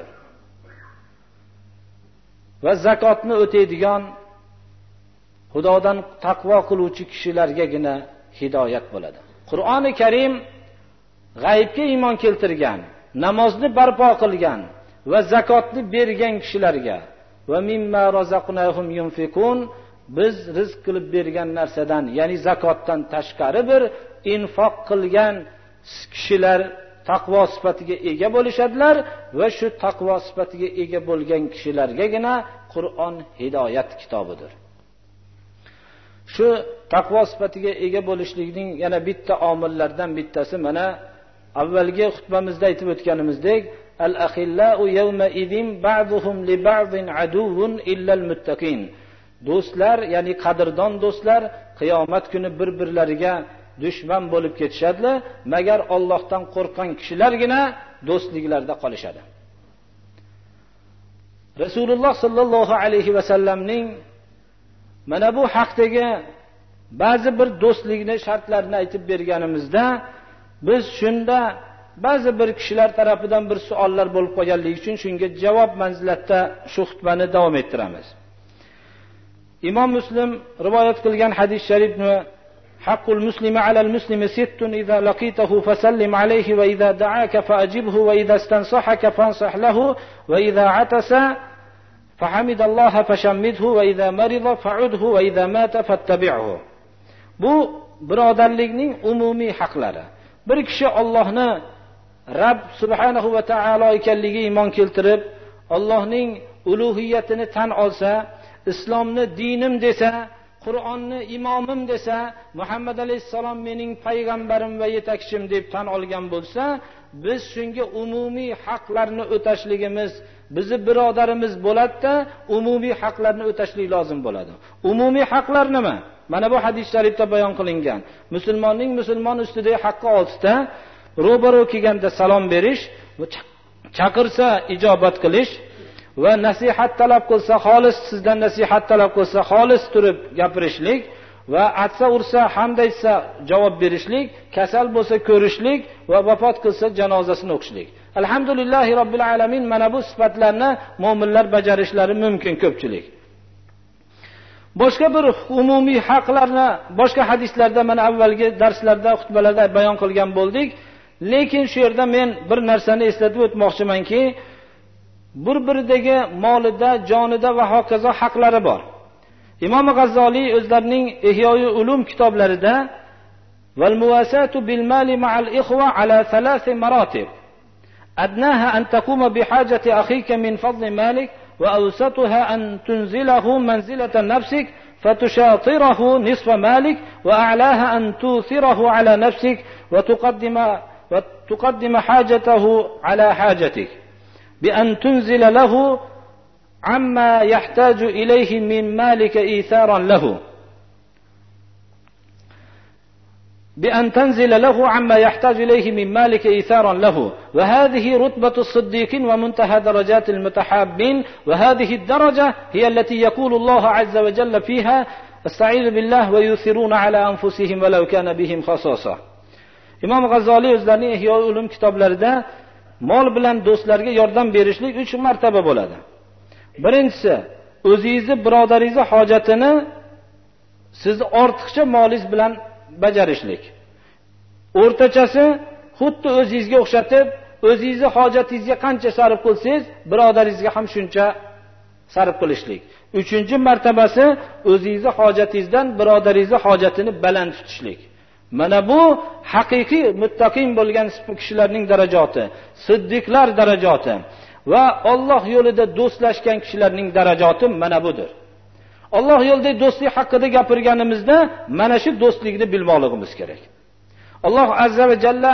Va zakotni o'taydigan, Xudodan taqvo qiluvchi kishilargagina hidoyat bo'ladi. Qur'oni Karim g'aybga iymon keltirgan, namozni barpo qilgan va zakotni bergan kishilarga va mimma razaqnahum yunfiqun, biz rizq qilib bergan narsadan, ya'ni zakotdan tashqari bir infoq qilgan kishilar taqvo sifatiga ega bo'lishadilar va shu taqvo sifatiga ega bo'lgan kishilargagina Qur'on hidoyat kitobidir. Shu taqvo sifatiga ega bo'lishlikning yana bitta omillardan bittasi mana avvalgi xutbamizda aytib o'tganimizdek, al-akhillau yawma idin ba'duhum li ba'din aduwwun illa al-muttaqin. Do'stlar, ya'ni qadrdon do'stlar qiyomat kuni bir-birlariga dushman bo'lib ketishadilar, magar Allohdan qo'rqgan kishilargina do'stliklarda qolishadi. Rasululloh sallallohu alayhi va sallamning mana bu haqdagi ba'zi bir do'stlikni shartlarini aytib berganimizda, biz shunda ba'zi bir kishilar tarafidan bir savollar bo'lib qolganligi uchun shunga javob manzilatda shu xutbani davom ettiramiz. Imom Muslim rivoyat qilgan hadis sharifni haqqul muslimi alal muslimi sittun idza laqitahu fasallim alayhi va idza da'aka fa'ajibhu va idza istansahaka fansah lahu va idza atasa fahamidalloha fashammidhu va idza marida fa'udhu va idza mata fattabi'hu. Bu birodarlikning umumiy haqlari. Bir kishi Allohni Rabb subhanahu va taolo ekanligiga iymon keltirib, Allohning ulug'iyatini tan olsa, islomni dinim desa, Qur'onni imomim desa, Muhammad alayhissalom mening payg'ambarim va yetakchim deb tan olgan bo'lsa, biz shunga umumiy haqlarni o'tashligimiz bizni birodarimiz bo'ladi-da, umumiy haqlarni o'tashlik lozim bo'ladi. Umumiy haqlar nima? Mana bu hadis sharifda bayon qilingan. Musulmonning musulmon ustidagi haqqi 6 ta: ro'baro kelganda salom berish, chaqirsa ijobat qilish va nasihat talab qilsa, xolis sizdan nasihat talab qilsa, xolis turib gapirishlik va atsa ursa, hamd aytsa javob berishlik, kasal bo'lsa ko'rishlik va vafot qilsa janozasini o'qishlik. Alhamdulillahi robbil alamin, mana bu sifatlarni mu'minlar bajarishlari mumkin ko'pchilik. Boshqa bir umumiy haqlarni boshqa hadislarda, mana avvalgi darslarda, xutbalarda bayon qilgan bo'ldik. Lekin shu yerda men bir narsani eslatib o'tmoqchimanki, bir-biridagi molida, jonida va hokazo haqlari bor. Imom G'azzoliy o'zlarining Ihyo-i Ulum kitoblarida val muwasatu bil mali ma'al ikhwa ala 3 maratib. Adnaha an taquma bi hajati akhika min fadli malik wa awsatuha an tunzilahu manzilata nafsik fatushatirahu nisfa malik wa a'laha an tuthirahu ala nafsik wa tuqaddima hajatahu ala hajatik bi an tunzila lahu عما يحتاج إليه من مالك إيثارا له بأن تنزل له عما يحتاج إليه من مالك إيثارا له وهذه رتبة الصديقين ومنتهى درجات المتحابين وهذه الدرجة هي التي يقول الله عز وجل فيها استعيذ بالله ويؤثرون على أنفسهم ولو كان بهم خصاصة. İmam G'azzoliy o'zlarining Ihyo-i Ulum kitoblarida mol bilan do'stlarga yordam berishlik 3 martaba bo'ladi. Birinchisi, o'zingizni birodaringizni hojatini siz ortiqcha molingiz bilan bajarishlik. O'rtachasi, xuddi o'zingizga o'xshatib, o'zingizni hojatingizga qancha sarf qilsangiz, birodaringizga ham shuncha sarf qilishlik. 3-martabasi, o'zingizni hojatingizdan birodaringizni hojatini baland tutishlik. Mana bu haqiqiy muttaqin bo'lgan kishilarning darajati, siddiqlar darajati va Alloh yo'lida do'stlashgan kishilarning darajati mana budir. Alloh yo'lida do'stlik haqida gapirganimizda mana shu do'stlikni bilmoqligimiz kerak. Alloh azza va jalla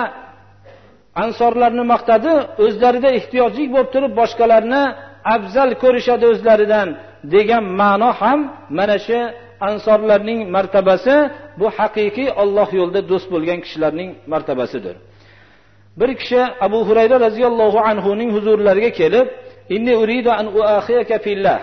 ansorlarni maqtadi, o'zlarida ehtiyojli bo'lib turib boshqalarni afzal ko'rishadi o'zlaridan degan ma'no ham mana shu ansorlarning martabasi, bu haqiqiy Alloh yo'lida do'st bo'lgan kishilarning martabasidir. Bir kishi Abu Hurayra radhiyallohu anhu ning huzurlariga kelib, "Inni uridu an uakhiyaka fillah."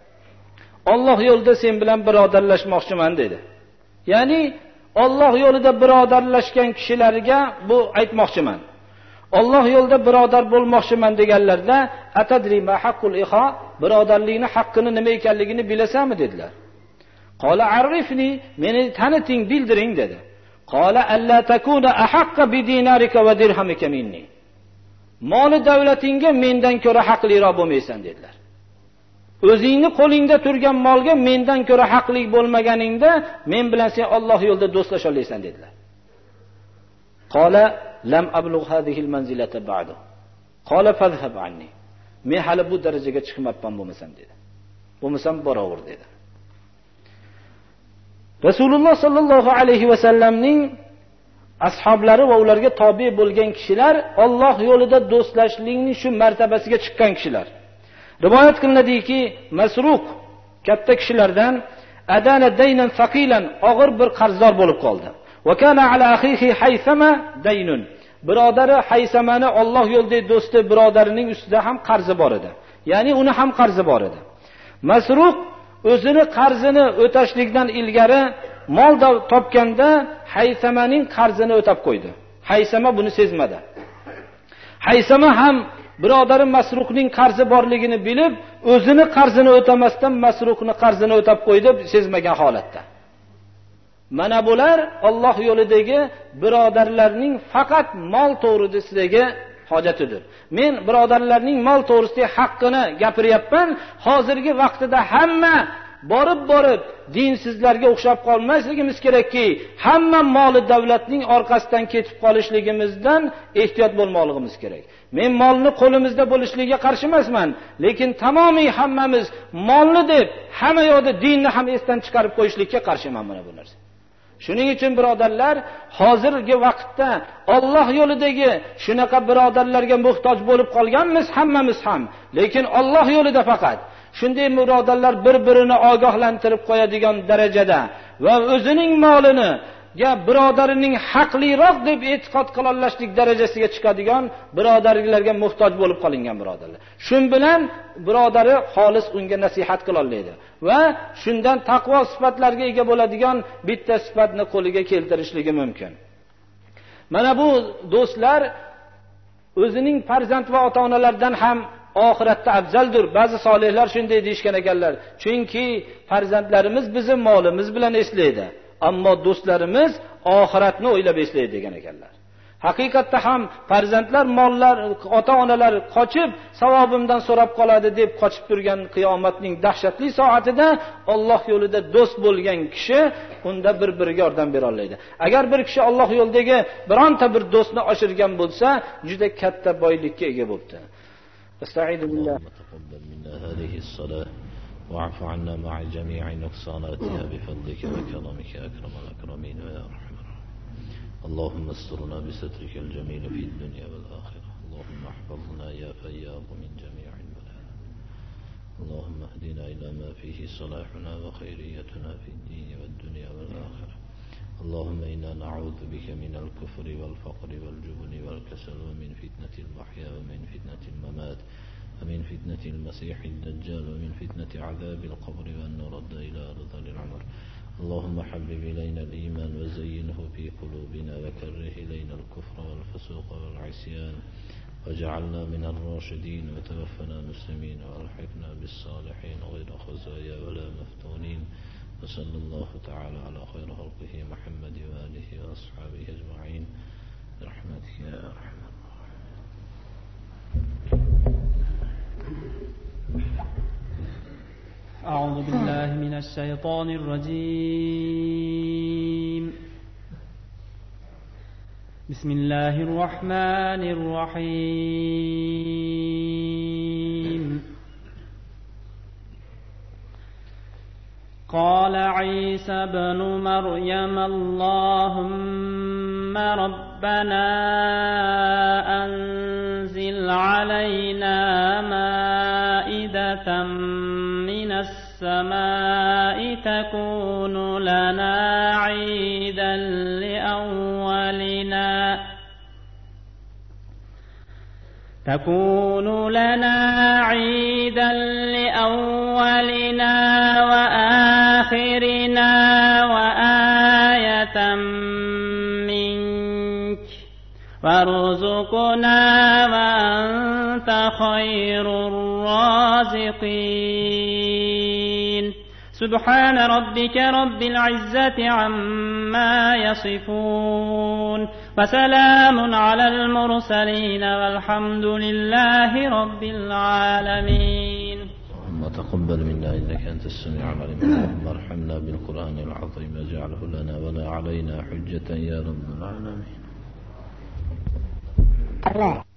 Alloh yo'lida sen bilan birodarlashmoqchiman dedi. Ya'ni Alloh yo'lida birodarlashgan kishilarga bu aytmoqchiman. Alloh yo'lida birodar bo'lmoqchiman deganlarda, "Atadri ma haqqul ikha?" Birodarlikning haqqini nima ekanligini bilasanmi dedilar. "Qala arifni", meni taniting, bildiring dedi. Qala alla takuna ahaqqa bi dinarika va dirhamika minni. Moli davlatingga mendan ko'ra haqliroq bo'lmaysan dedilar. O'zingni qo'lingda turgan molga mendan ko'ra haqli bo'lmaganingda men bilan sen Alloh yo'lida do'stlasha olaysan dedilar. Qala lam ablugh hadhihi almanzilata ba'du. Qala fadhhab anni. Men hali bu darajaga chiqmabman bo'lmasam dedi. Bo'lmasam boraver dedi. Rasululloh sallallohu alayhi va sallamning ashablari va ularga tobe bo'lgan kishilar Alloh yo'lida do'stlashlikning shu martabasiga chiqqan kishilar. Rivoyat qilinadiki, Masruq katta kishilardan adana daynan faqilan, og'ir bir qarzdor bo'lib qoldi. Va kana ala akhihi Haysama daynun. Birodari Haysamani Alloh yo'lidagi do'sti birodarining ustida ham qarzi bor edi. Ya'ni uni ham qarzi bor edi. Masruq o'zini qarzini o'tashlikdan ilgari mol topganda Haysamaning qarzini o'tab qo'ydi. Haysama buni sezmadi. Haysama ham birodari Masruqning qarzi borligini bilib, o'zini qarzini o'tamasdan Masruqning qarzini o'tab qo'ydi sezmagan holatda. Mana bular Alloh yo'lidagi birodarlarning faqat mol to'g'risidagi hojatidir. Men birodarlarning mol to'g'risidagi haqqini gapiryapman. Hozirgi vaqtida hamma borib dinsizlarga o'xshab qolmasligimiz kerakki, hamma moli davlatning orqasidan ketib qolishligimizdan ehtiyot bo'lmoqligimiz kerak. Men molni qo'limizda bo'lishligiga qarshi emasman, lekin tamomiy hammamiz molni deb hamma yoqda dinni ham esdan chiqarib qo'yishlikka qarshiman mana bu narsa. Shuning uchun birodarlar, hozirgi vaqtda Alloh yo'lidagi shunaqa birodarlarga muhtoj bo'lib qolganmiz hammamiz ham. Lekin Alloh yo'lida faqat shunday birodarlar bir-birini ogohlantirib qo'yadigan darajada va o'zining molini birodarining haqliroq deb e'tiqod qilolashlik darajasiga chiqadigan birodarlarga muhtoj bo'lib qolingan birodarlar. Shun bilan birodari xolis unga nasihat qila oladi va shundan taqvo sifatlarga ega bo'ladigan bitta sifatni qo'liga keltirishligi mumkin. Mana bu do'stlar o'zining farzand va ota-onalaridan ham oxiratda afzaldir. Ba'zi solihlar shunday deyishgan ekanlar. Chunki farzandlarimiz bizning molimiz bilan eslaydi. Ammo do'stlarimiz oxiratni o'ylab eslaydi degan ekanlar. Haqiqatda ham farzandlar, mollar, ota-onalar qochib savobimdan so'rab qoladi deb qochib turgan qiyomatning dahshatli soatida Alloh yo'lida do'st bo'lgan kishi unda bir-biriga yordam bera oladi. Agar bir kishi Alloh yo'lidagi bironta bir do'stni oshirgan bo'lsa, juda katta boylikka ega bo'libdi. Astagfiru billah. واعف عنا مع جميع نقصاناتها بفضلك وكرمك أكرم الأكرمين ويا أرحم الراحمين. اللهم استرنا بسترك الجميل في الدنيا والآخرة. اللهم احفظنا يا فياض من جميع البلاء. اللهم اهدنا إلى ما فيه صلاحنا وخيريتنا في الدين والدنيا والآخرة. اللهم إنا نعوذ بك من الكفر والفقر والجبن والكسل ومن فتنة المحيا ومن فتنة الممات ومن فتنة المسيح الدجال ومن فتنة عذاب القبر وأن نرد إلى أرض العمر. اللهم حبب إلينا الإيمان وزينه في قلوبنا وكره إلينا الكفر والفسوق والعصيان وجعلنا من الراشدين وتوفنا مسلمين والحقنا بالصالحين غير خزايا ولا مفتونين. وصلى الله تعالى على خير خلقه محمد وآله وأصحابه أجمعين برحمتك يا أرحم. أعوذ بالله من الشيطان الرجيم. بسم الله الرحمن الرحيم. قال عيسى ابن مريم اللهم ربنا أنزل علينا مائدة من السماء تكون لنا عيدا لأولنا وآخرنا وآية منك وارزقنا وأنت خير الرازقين. سبحان ربك رب العزة عما يصفون وسلام على المرسلين والحمد لله رب العالمين. اللهم تقبل منا إنك أنت السميع العليم. اللهم ارحمنا بالقرآن العظيم واجعله لنا ولا علينا حجة يا رب العالمين.